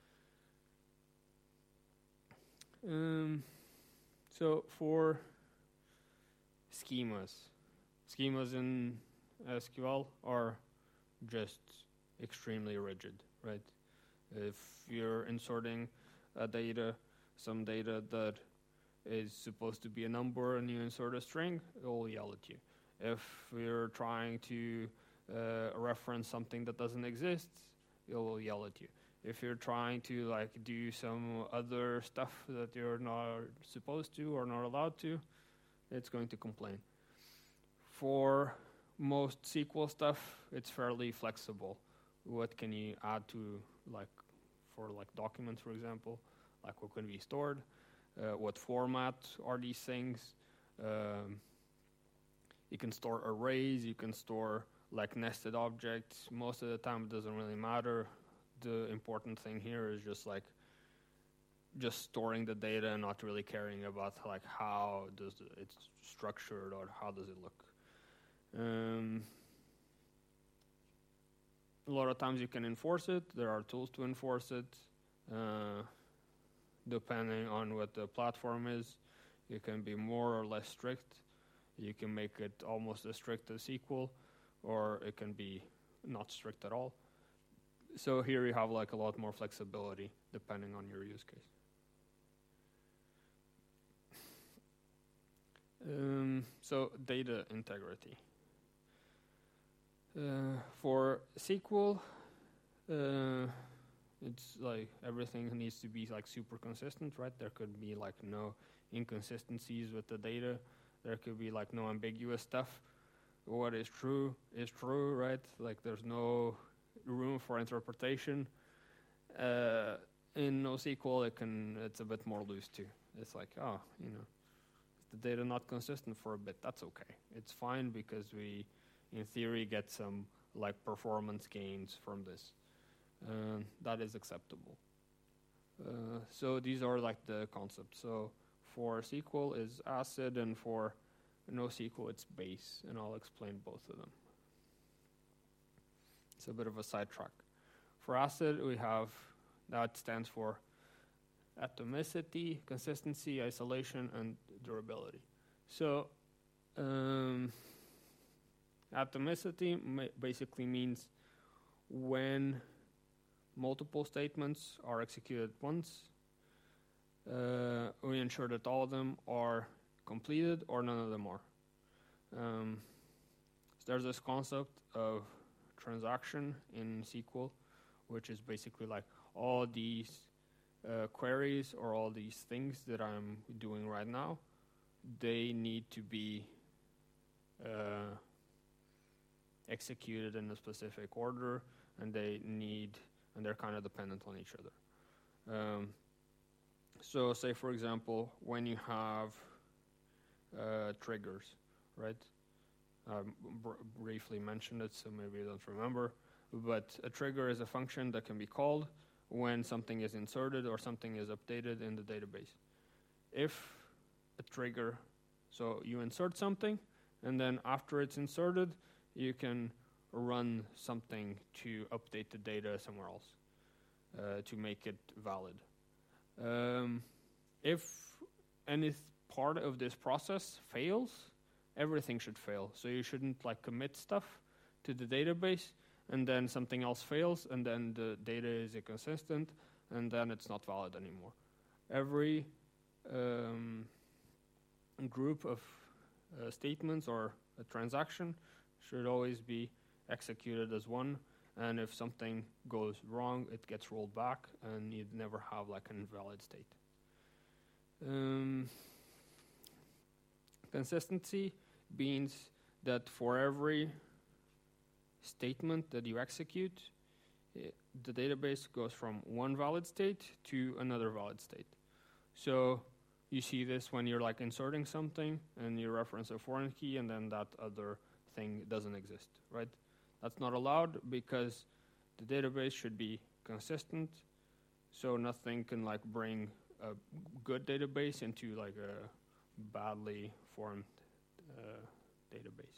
So for schemas in SQL are just extremely rigid, right? If you're inserting some data that is supposed to be a number and you insert a string, it will yell at you. If you're trying to reference something that doesn't exist, it will yell at you. If you're trying to like do some other stuff that you're not supposed to or not allowed to, it's going to complain. For most SQL stuff, it's fairly flexible. What can you add to, like, for like documents, for example, like what can be stored, what format are these things? You can store arrays, you can store like nested objects. Most of the time it doesn't really matter. The important thing here is just like just storing the data and not really caring about like how does it's structured or how does it look. A lot of times you can enforce it. There are tools to enforce it. Depending on what the platform is, you can be more or less strict. You can make it almost as strict as SQL, or it can be not strict at all. So here you have like a lot more flexibility depending on your use case. So data integrity. For SQL, it's like everything needs to be like super consistent, right? There could be like no inconsistencies with the data. There could be like no ambiguous stuff. What is true, right? Like there's no room for interpretation. In NoSQL, it's a bit more loose too. It's like, the data not consistent for a bit, that's okay. It's fine because we, in theory, get some like performance gains from this. That is acceptable. So these are like the concepts. So for SQL is ACID, and for NoSQL it's base, and I'll explain both of them. It's a bit of a sidetrack. For ACID, we have, that stands for atomicity, consistency, isolation, and durability. So atomicity basically means when multiple statements are executed once, we ensure that all of them are completed or none of them are. So there's this concept of transaction in SQL, which is basically like all these queries or all these things that I'm doing right now, they need to be executed in a specific order, and they're kind of dependent on each other. So say, for example, when you have triggers, right? Briefly mentioned it, so maybe you don't remember. But a trigger is a function that can be called when something is inserted or something is updated in the database. If a trigger, so you insert something, and then after it's inserted, you can run something to update the data somewhere else to make it valid. If any part of this process fails, everything should fail. So you shouldn't like commit stuff to the database, and then something else fails, and then the data is inconsistent, and then it's not valid anymore. Every group of statements or a transaction should always be executed as one, and if something goes wrong, it gets rolled back, and you'd never have like an invalid state. Consistency means that for every statement that you execute, the database goes from one valid state to another valid state. So you see this when you're like inserting something and you reference a foreign key, and then that other thing doesn't exist, right? That's not allowed because the database should be consistent, so nothing can like bring a good database into like a badly formed database.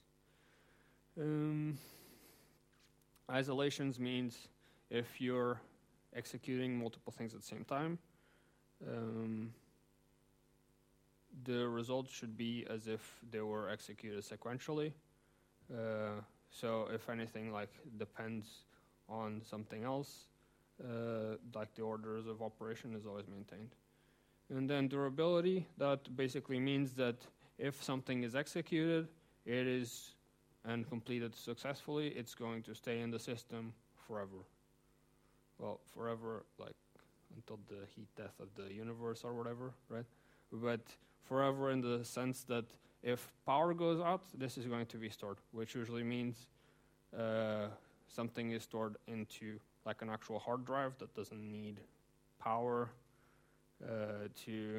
Isolations means if you're executing multiple things at the same time, the results should be as if they were executed sequentially. So if anything like depends on something else, like the orders of operation is always maintained. And then durability, that basically means that if something is executed, it is and completed successfully, it's going to stay in the system forever. Well, forever, like until the heat death of the universe or whatever, right? But forever in the sense that if power goes out, this is going to be stored, which usually means something is stored into like an actual hard drive that doesn't need power to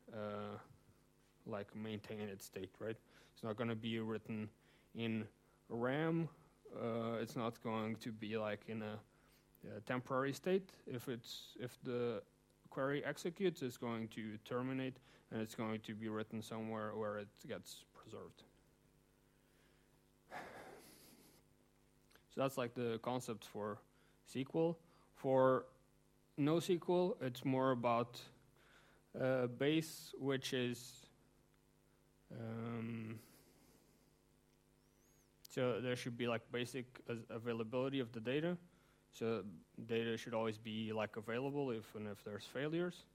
like maintain its state, right? It's not going to be written in RAM. It's not going to be like in a temporary state. If the query executes, it's going to terminate, and it's going to be written somewhere where it gets preserved. So that's like the concept for SQL. For NoSQL, it's more about base, which is so there should be like basic availability of the data. So data should always be like available even if there's failures,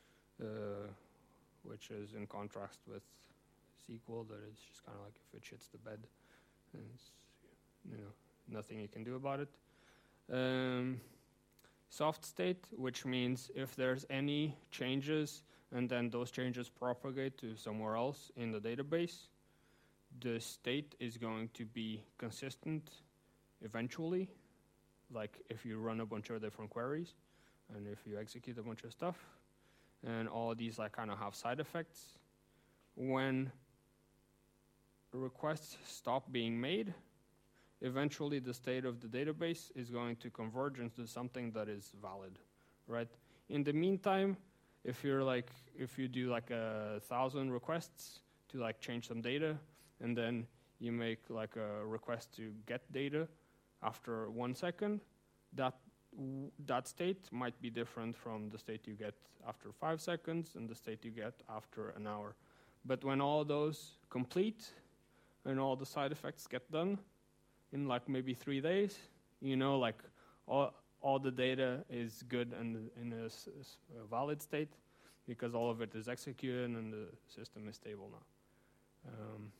which is in contrast with SQL, that it's just kind of like if it shits the bed, and it's, nothing you can do about it. Soft state, which means if there's any changes and then those changes propagate to somewhere else in the database, the state is going to be consistent eventually. Like if you run a bunch of different queries and if you execute a bunch of stuff, and all of these like kind of have side effects. When requests stop being made, eventually the state of the database is going to converge into something that is valid, right? In the meantime, if you do like 1,000 requests to like change some data, and then you make like a request to get data after 1 second, that state might be different from the state you get after 5 seconds and the state you get after an hour. But when all those complete and all the side effects get done in like maybe 3 days, like all the data is good and in a valid state because all of it is executed and the system is stable now.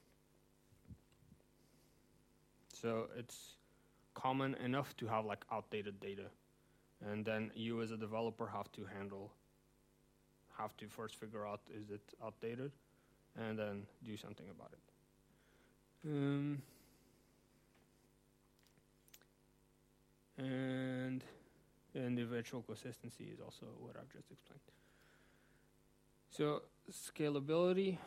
So it's common enough to have like outdated data, and then you as a developer have to first figure out is it outdated, and then do something about it. And individual consistency is also what I've just explained. So scalability.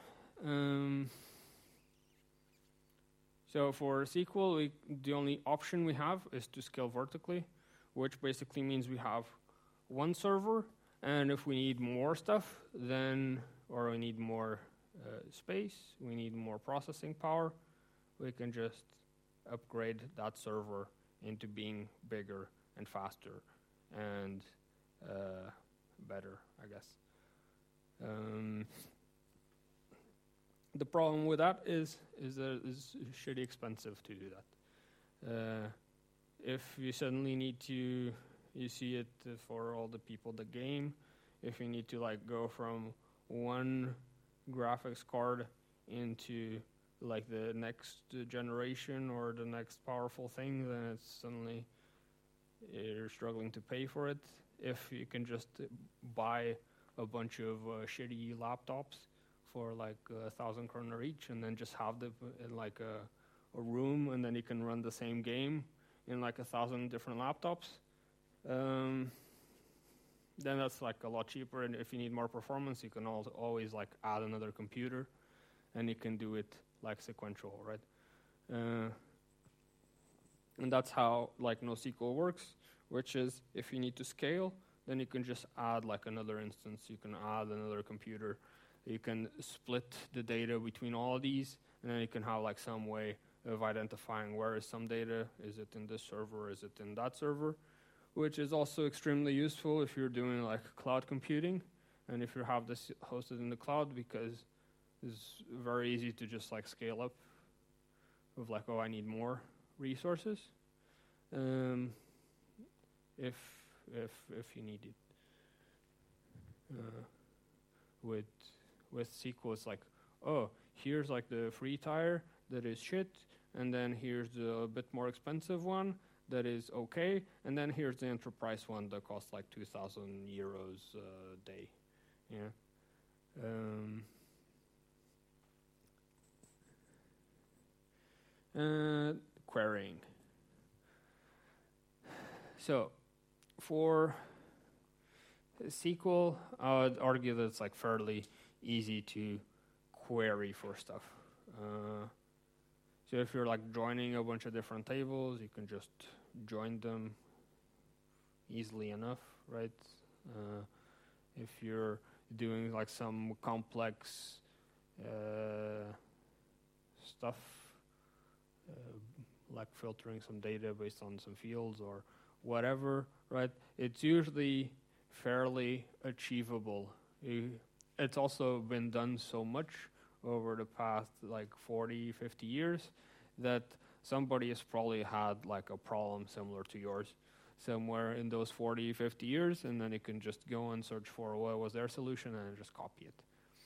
So for SQL, the only option we have is to scale vertically, which basically means we have one server, and if we need more stuff, or we need more space, we need more processing power, we can just upgrade that server into being bigger and faster and better, I guess. The problem with that is that it's shitty expensive to do that. If you suddenly need to, you see it for all the people that game, if you need to like go from one graphics card into like the next generation or the next powerful thing, then it's suddenly you're struggling to pay for it. If you can just buy a bunch of shitty laptops for like 1,000 kroner each, and then just have them in like a room, and then you can run the same game in like 1,000 different laptops, then that's like a lot cheaper. And if you need more performance, you can always like add another computer, and you can do it like sequential, right? And that's how like NoSQL works, which is if you need to scale, then you can just add like another instance, you can add another computer, you can split the data between all of these, and then you can have like some way of identifying where is some data, is it in this server, is it in that server, which is also extremely useful if you're doing like cloud computing, and if you have this hosted in the cloud, because it's very easy to just like scale up of like, oh, I need more resources, if you need it. With SQL, it's like, oh, here's like the free tier that is shit, and then here's the bit more expensive one that is okay, and then here's the enterprise one that costs like 2,000 euros a day. Yeah. Querying. So, for SQL, I would argue that it's like fairly easy to query for stuff. So if you're like joining a bunch of different tables, you can just join them easily enough, right? If you're doing like some complex stuff, like filtering some data based on some fields or whatever, right? It's usually fairly achievable. It's also been done so much over the past like 40, 50 years that somebody has probably had like a problem similar to yours somewhere in those 40, 50 years, and then you can just go and search for what was their solution and just copy it.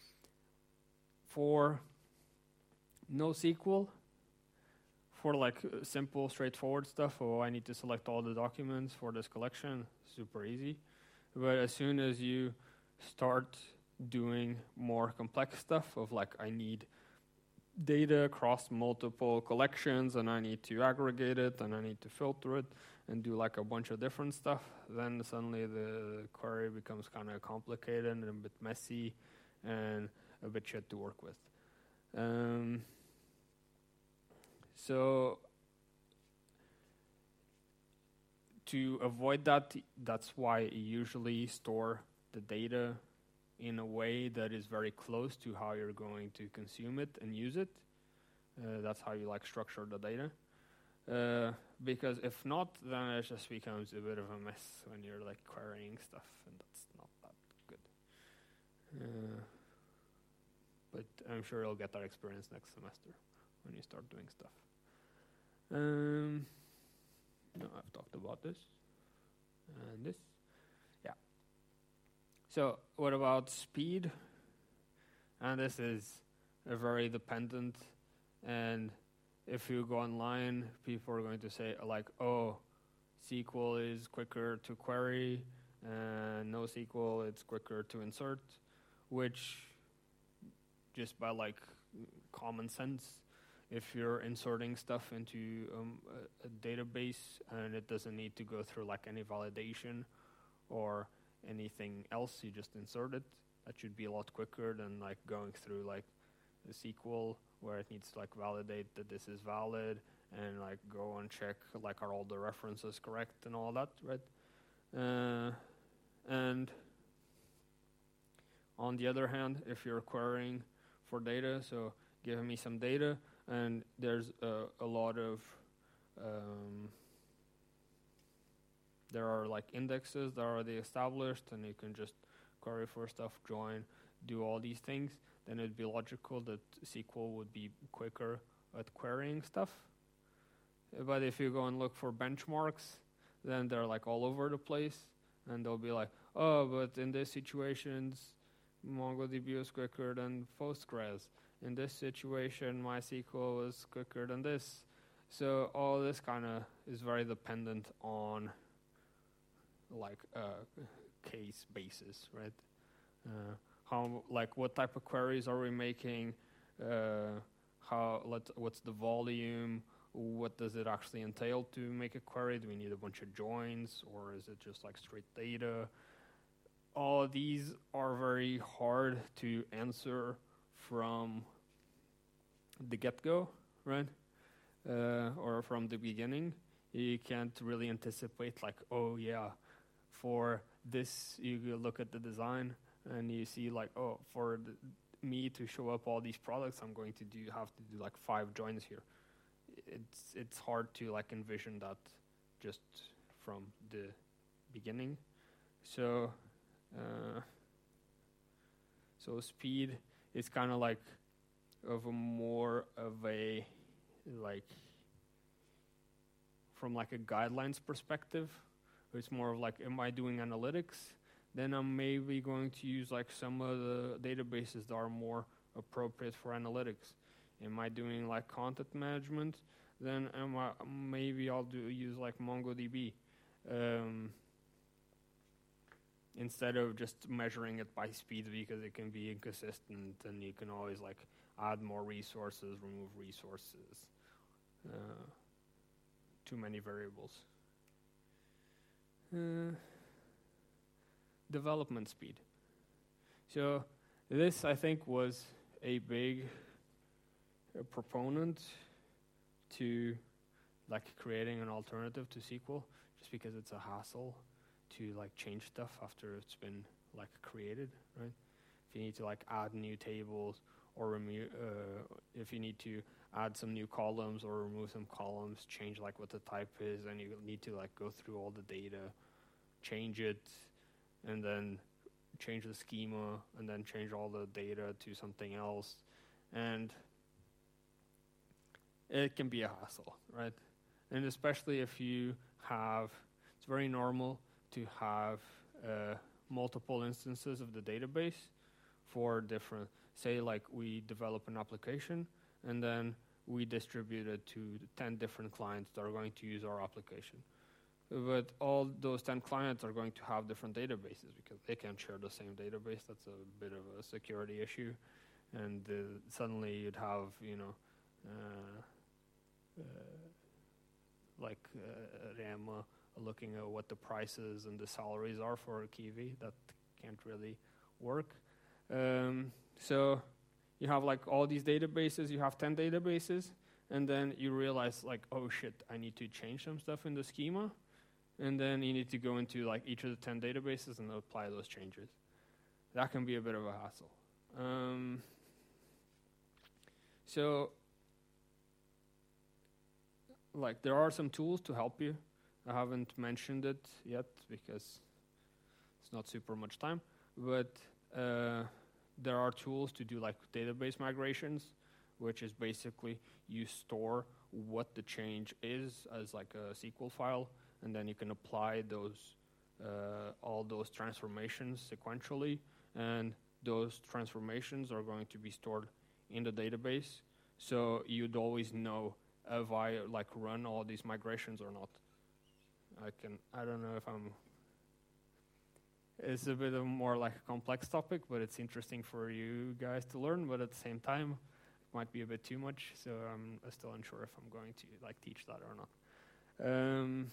For NoSQL, for like simple, straightforward stuff, I need to select all the documents for this collection, super easy. But as soon as you start doing more complex stuff of like I need data across multiple collections and I need to aggregate it and I need to filter it and do like a bunch of different stuff, then suddenly the query becomes kind of complicated and a bit messy and a bit shit to work with. So to avoid that, that's why you usually store the data in a way that is very close to how you're going to consume it and use it. That's how you like structure the data. Because if not, then it just becomes a bit of a mess when you're like querying stuff, and that's not that good. But I'm sure you'll get that experience next semester when you start doing stuff. No, I've talked about this and this. Yeah. So what about speed? And this is a very dependent, and if you go online, people are going to say like, oh, SQL is quicker to query, and NoSQL it's quicker to insert, which just by like common sense, if you're inserting stuff into a database and it doesn't need to go through like any validation or anything else, you just insert it. That should be a lot quicker than like going through like the SQL where it needs to like validate that this is valid and like go and check like are all the references correct and all that, right? And on the other hand, if you're querying for data, so give me some data, and there's a lot of there are like indexes that are already established, and you can just query for stuff, join, do all these things, then it'd be logical that SQL would be quicker at querying stuff. But if you go and look for benchmarks, then they're like all over the place, and they'll be like, oh, but in this situations, MongoDB is quicker than Postgres. In this situation, MySQL is quicker than this. So all this kind of is very dependent on like case basis, right? What type of queries are we making? What's the volume? What does it actually entail to make a query? Do we need a bunch of joins, or is it just like straight data? All these are very hard to answer from the get-go, right? Or from the beginning. You can't really anticipate like, oh yeah, for this you look at the design and you see like, oh, for me to show up all these products, I'm going to have to do like 5 joins here. It's hard to like envision that just from the beginning. So speed is kind of like more of a like from like a guidelines perspective. It's more of like, am I doing analytics? Then I'm maybe going to use like some of the databases that are more appropriate for analytics. Am I doing like content management? Then maybe I'll use like MongoDB instead of just measuring it by speed, because it can be inconsistent and you can always like add more resources, remove resources, too many variables. Development speed. So this, I think, was a big proponent to like creating an alternative to SQL, just because it's a hassle to like change stuff after it's been like created, right? If you need to like add new tables or remove, if you need to add some new columns or remove some columns, change like what the type is, and you need to like go through all the data, change it, and then change the schema, and then change all the data to something else, and it can be a hassle, right? And especially if you have, it's very normal to have multiple instances of the database for different, say like we develop an application and then we distribute it to 10 different clients that are going to use our application. But all those 10 clients are going to have different databases because they can't share the same database. That's a bit of a security issue. And suddenly you'd have, Rama looking at what the prices and the salaries are for a Kiwi. That can't really work. So you have like all these databases, you have 10 databases, and then you realize like, oh shit, I need to change some stuff in the schema. And then you need to go into like each of the 10 databases and apply those changes. That can be a bit of a hassle. So like there are some tools to help you. I haven't mentioned it yet because it's not super much time, but there are tools to do like database migrations, which is basically you store what the change is as like a SQL file, and then you can apply those all those transformations sequentially, and those transformations are going to be stored in the database, so you'd always know if I like run all these migrations or not. I don't know if it's a bit of more like a complex topic, but it's interesting for you guys to learn, but at the same time, it might be a bit too much, so I'm still unsure if I'm going to like teach that or not.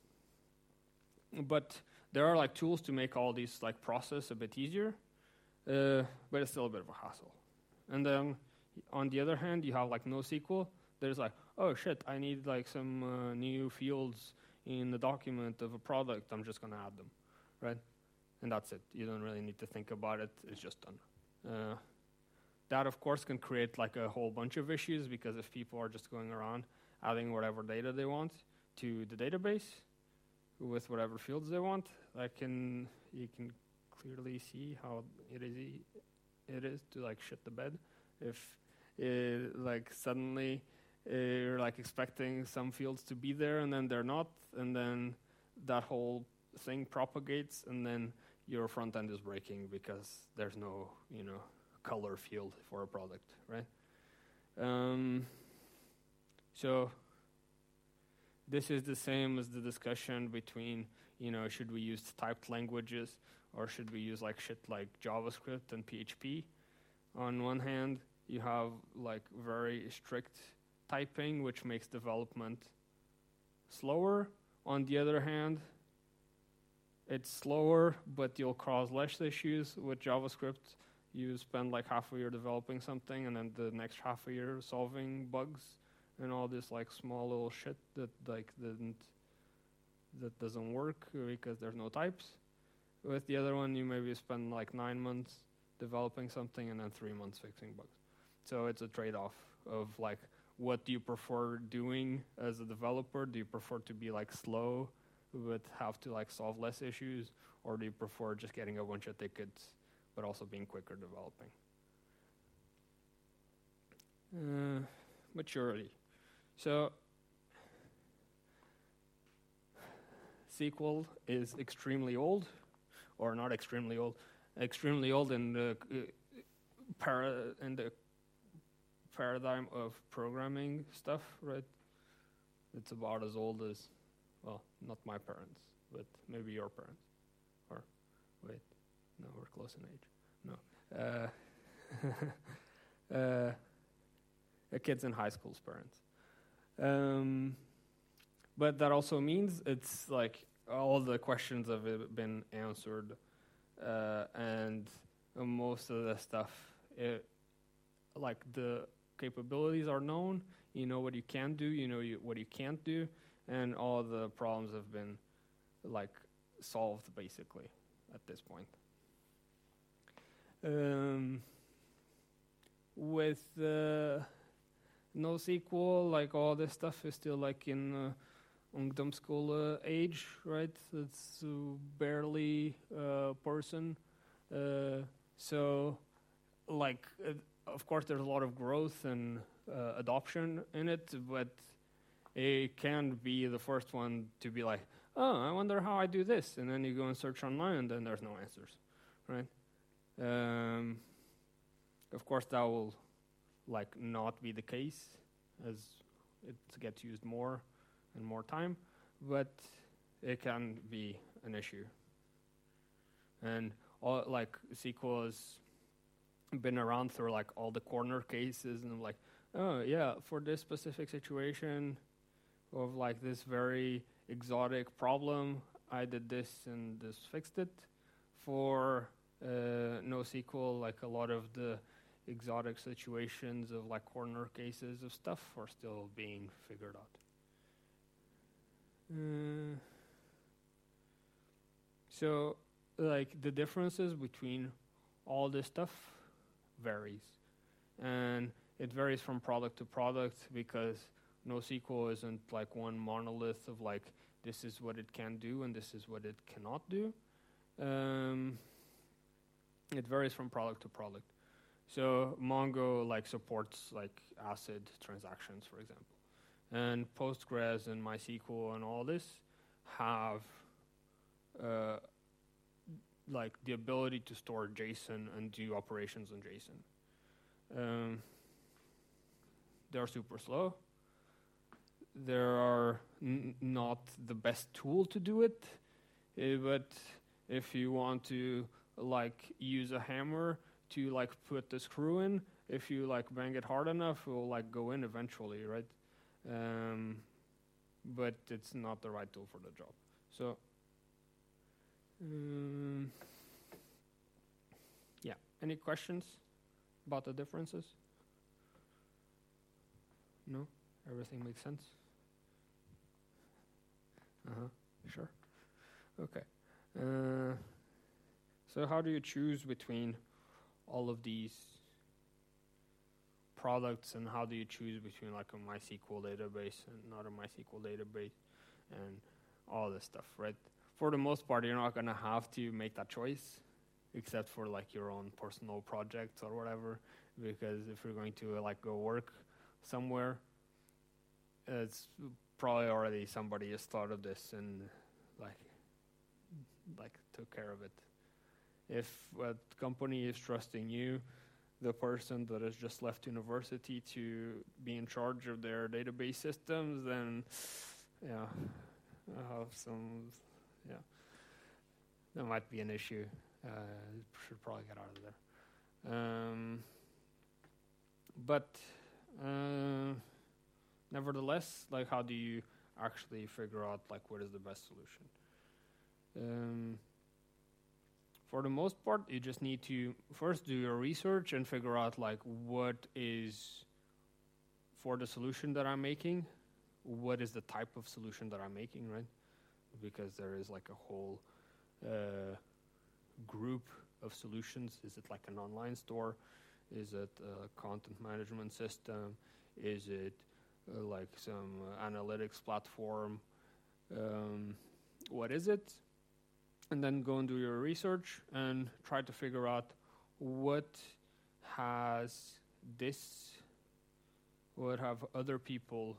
But there are like tools to make all these like process a bit easier, but it's still a bit of a hassle. And then on the other hand, you have like NoSQL. There's like, oh shit, I need like some new fields in the document of a product. I'm just gonna add them, right? And that's it. You don't really need to think about it. It's just done. That of course can create like a whole bunch of issues, because if people are just going around adding whatever data they want to the database with whatever fields they want, you can clearly see how it is to like shit the bed. If like suddenly you're like expecting some fields to be there and then they're not, and then that whole thing propagates, and then your front end is breaking because there's no color field for a product, right? So this is the same as the discussion between, should we use typed languages or should we use like shit like JavaScript and PHP? On one hand, you have like very strict typing, which makes development slower. On the other hand, it's slower, but you'll cause less issues. With JavaScript, you spend like half a year developing something and then the next half a year solving bugs and all this like small little shit that doesn't work because there's no types. With the other one, you maybe spend like 9 months developing something and then 3 months fixing bugs. So it's a trade-off of like, what do you prefer doing as a developer? Do you prefer to be like slow but have to like solve less issues, or do you prefer just getting a bunch of tickets but also being quicker developing? Maturity. So SQL is extremely old, or not extremely old in the paradigm of programming stuff, right? It's about as old as, well, not my parents, but maybe your parents. Or, wait, no, we're close in age. No. A kids in high school's parents. But that also means it's like all the questions have been answered, and most of the stuff, like the capabilities are known. You know what you can do, what you can't do, and all the problems have been like solved basically at this point. With NoSQL, like all this stuff is still like in ungdomsskole age, right? It's barely a person. So, like, of course, there's a lot of growth and adoption in it, but it can be the first one to be like, oh, I wonder how I do this. And then you go and search online, and then there's no answers, right? Of course, that will like not be the case as it gets used more and more time, but it can be an issue. And all, like SQL has been around through like all the corner cases, and I'm like, oh yeah, for this specific situation of like this very exotic problem, I did this and this fixed it. For NoSQL, like a lot of the exotic situations of like corner cases of stuff are still being figured out. So like the differences between all this stuff varies, and it varies from product to product because NoSQL isn't like one monolith of like this is what it can do and this is what it cannot do. It varies from product to product. So Mongo like supports like ACID transactions, for example, and Postgres and MySQL and all this have like the ability to store JSON and do operations on JSON. They're super slow. They are not the best tool to do it, but if you want to like use a hammer to like put the screw in, if you like bang it hard enough, it will like go in eventually, right? But it's not the right tool for the job. So yeah, any questions about the differences? No? Everything makes sense? Sure. Okay. So how do you choose between all of these products, and how do you choose between like a MySQL database and not a MySQL database and all this stuff, right? For the most part, you're not going to have to make that choice, except for like your own personal projects or whatever, because if you're going to like go work somewhere, it's probably already somebody has thought of this and like took care of it. If a company is trusting you, the person that has just left university, to be in charge of their database systems, then yeah, I have some, yeah, that might be an issue. Should probably get out of there. But nevertheless, like, how do you actually figure out like what is the best solution? For the most part, you just need to first do your research and figure out like what is for the solution that I'm making, what is the type of solution that I'm making, right? Because there is like a whole group of solutions. Is it like an online store? Is it a content management system? Is it like some analytics platform? What is it? And then go and do your research and try to figure out what has what have other people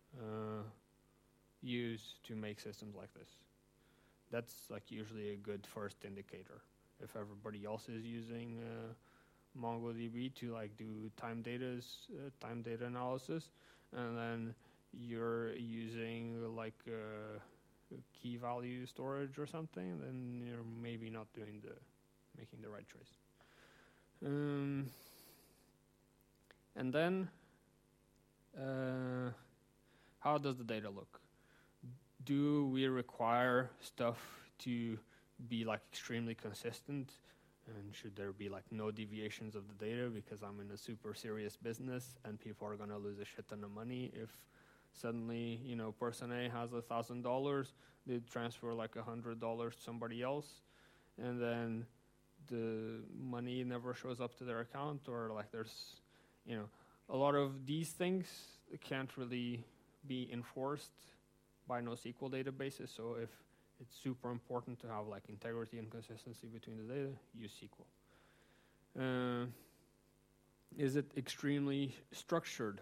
use to make systems like this. That's like usually a good first indicator. If everybody else is using MongoDB to like do time data analysis, and then you're using like key value storage or something, then you're maybe not making the right choice. And then how does the data look? Do we require stuff to be like extremely consistent, and should there be like no deviations of the data, because I'm in a super serious business and people are gonna lose a shit ton of money if suddenly, person A has $1,000, they transfer like $100 to somebody else, and then the money never shows up to their account, or like there's, a lot of these things can't really be enforced by NoSQL databases. So if it's super important to have like integrity and consistency between the data, use SQL. Is it extremely structured?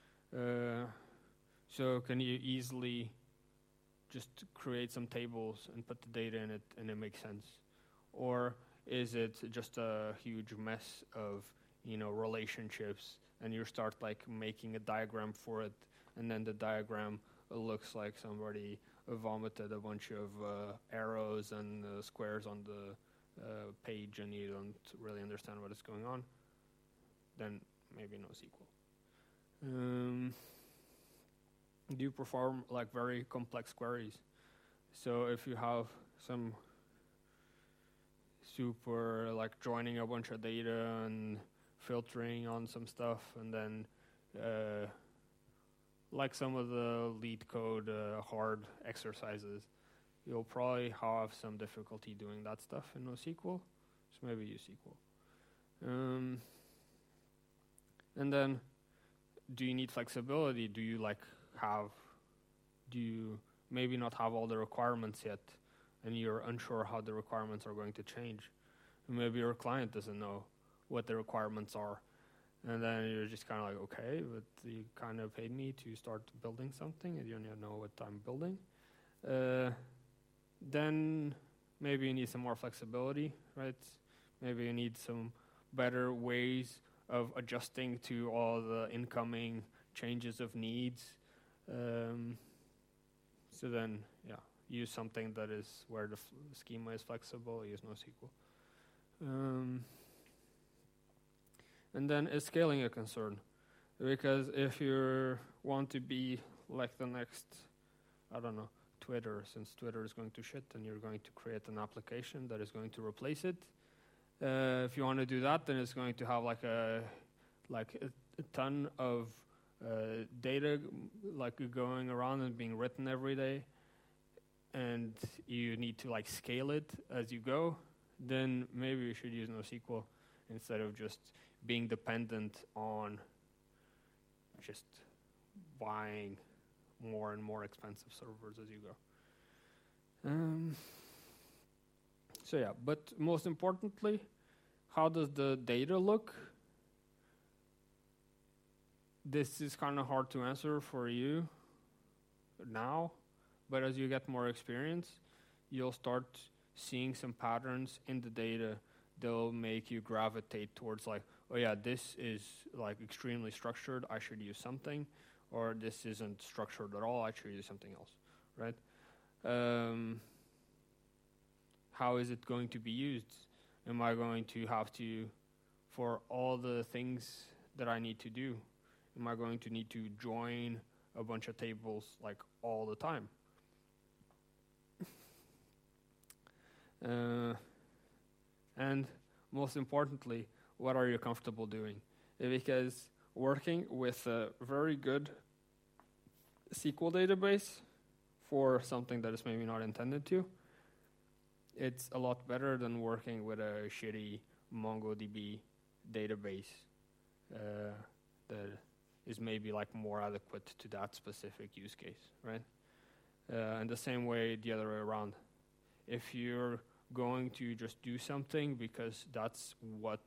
So can you easily just create some tables and put the data in it and it makes sense? Or is it just a huge mess of, relationships, and you start like making a diagram for it, and then the diagram looks like somebody vomited a bunch of arrows and squares on the page, and you don't really understand what is going on? Then maybe NoSQL. Do you perform like very complex queries? So if you have some super like joining a bunch of data and filtering on some stuff, and then like some of the lead code hard exercises, you'll probably have some difficulty doing that stuff in NoSQL. So maybe use SQL. And then, do you need flexibility? Do you maybe not have all the requirements yet, and you're unsure how the requirements are going to change? And maybe your client doesn't know what the requirements are, and then you're just kind of like, okay, but you kind of paid me to start building something, and you don't even know what I'm building. Then maybe you need some more flexibility, right? Maybe you need some better ways of adjusting to all the incoming changes of needs. So then, use something that is where the schema is flexible. Use NoSQL. And then is scaling a concern? Because if you want to be like the next, Twitter, since Twitter is going to shit, and you're going to create an application that is going to replace it. If you want to do that, then it's going to have like a ton of data going around and being written every day, and you need to scale it as you go. Then maybe you should use NoSQL instead of just being dependent on just buying more and more expensive servers as you go. But most importantly, how does the data look? This is kind of hard to answer for you now, but as you get more experience, you'll start seeing some patterns in the data. They'll make you gravitate towards this is extremely structured, I should use something, or this isn't structured at all, I should use something else, right? How is it going to be used? Am I going to have to, for all the things that I need to do, am I going to need to join a bunch of tables all the time? And most importantly, what are you comfortable doing? Because working with a very good SQL database for something that is maybe not intended to, it's a lot better than working with a shitty MongoDB database that is maybe more adequate to that specific use case, right? And the same way the other way around. If you're going to just do something because that's what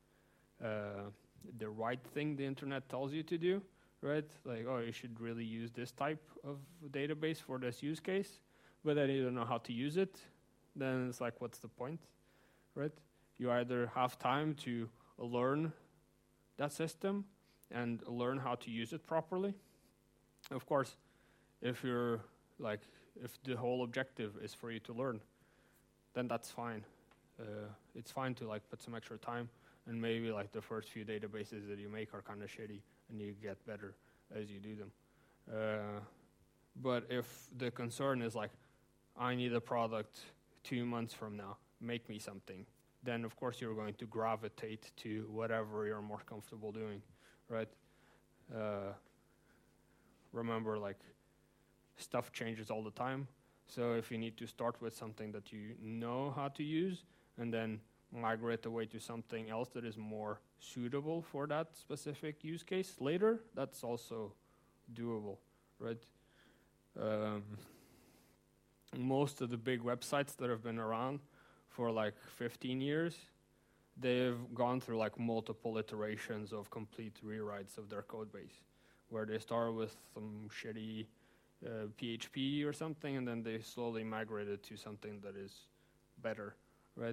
the right thing the internet tells you to do, right? You should really use this type of database for this use case, but then you don't know how to use it, then it's what's the point, right? You either have time to learn that system and learn how to use it properly. Of course, if you're if the whole objective is for you to learn, then that's fine. It's fine to put some extra time, and maybe the first few databases that you make are kind of shitty, and you get better as you do them. But if the concern is I need a product 2 months from now, make me something, then of course you're going to gravitate to whatever you're more comfortable doing, right? Remember, stuff changes all the time. So if you need to start with something that you know how to use and then migrate away to something else that is more suitable for that specific use case later, that's also doable, right? Most of the big websites that have been around for like 15 years, they've gone through like multiple iterations of complete rewrites of their code base, where they start with some shitty PHP or something, and then they slowly migrated to something that is better, right?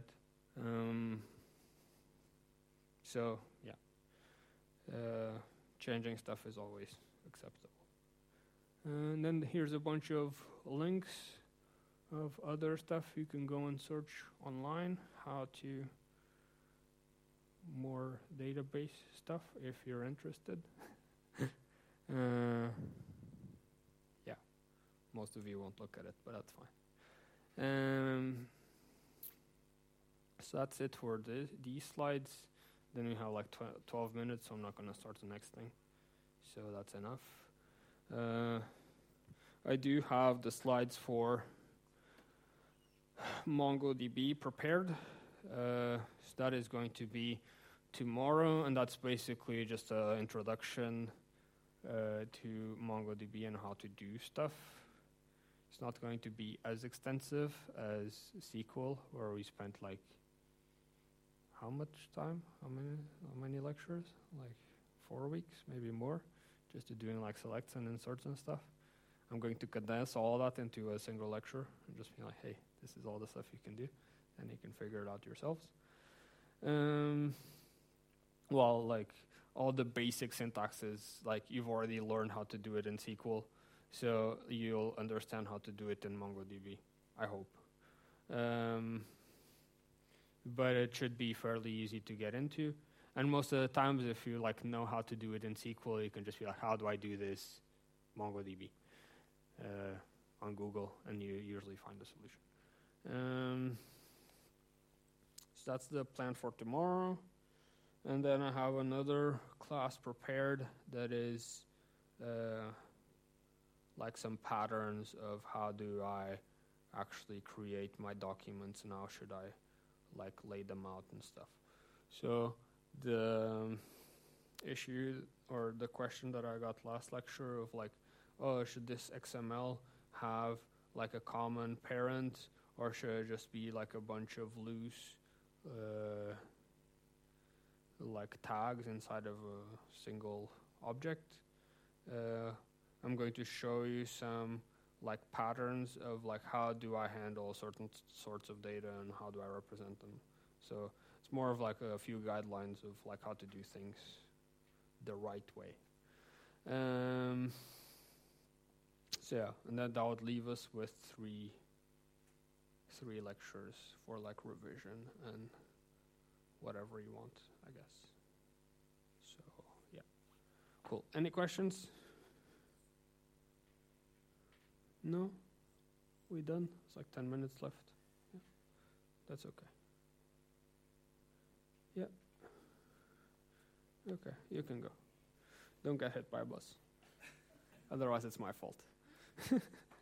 So yeah, changing stuff is always acceptable. And then here's a bunch of links of other stuff you can go and search online, how to more database stuff if you're interested. Yeah, most of you won't look at it, but that's fine. So that's it for these slides. Then we have like 12 minutes, so I'm not going to start the next thing. So that's enough. I do have the slides for MongoDB prepared. So that is going to be tomorrow, and that's basically just an introduction to MongoDB and how to do stuff. It's not going to be as extensive as SQL, where we spent like how much time? How many lectures? Like 4 weeks, maybe more, just to doing like selects and inserts and stuff. I'm going to condense all that into a single lecture and just be like, hey, this is all the stuff you can do, and you can figure it out yourselves. Well, like all the basic syntaxes, like you've already learned how to do it in SQL, so you'll understand how to do it in MongoDB, I hope. But it should be fairly easy to get into. And most of the times, if you like know how to do it in SQL, you can just be like, how do I do this MongoDB on Google, and you usually find a solution. So that's the plan for tomorrow. And then I have another class prepared that is like some patterns of how do I actually create my documents and how should I like lay them out and stuff. So the issue or the question that I got last lecture of like, oh, should this XML have like a common parent, or should it just be like a bunch of loose like tags inside of a single object? I'm going to show you some like patterns of like how do I handle certain sorts of data and how do I represent them. So it's more of like a few guidelines of like how to do things the right way. So yeah, and then that would leave us with three lectures for like revision and whatever you want, I guess. So yeah, cool. Any questions? No? We done? It's like 10 minutes left. Yeah. That's okay. Yeah. Okay, you can go. Don't get hit by a bus. Otherwise, it's my fault.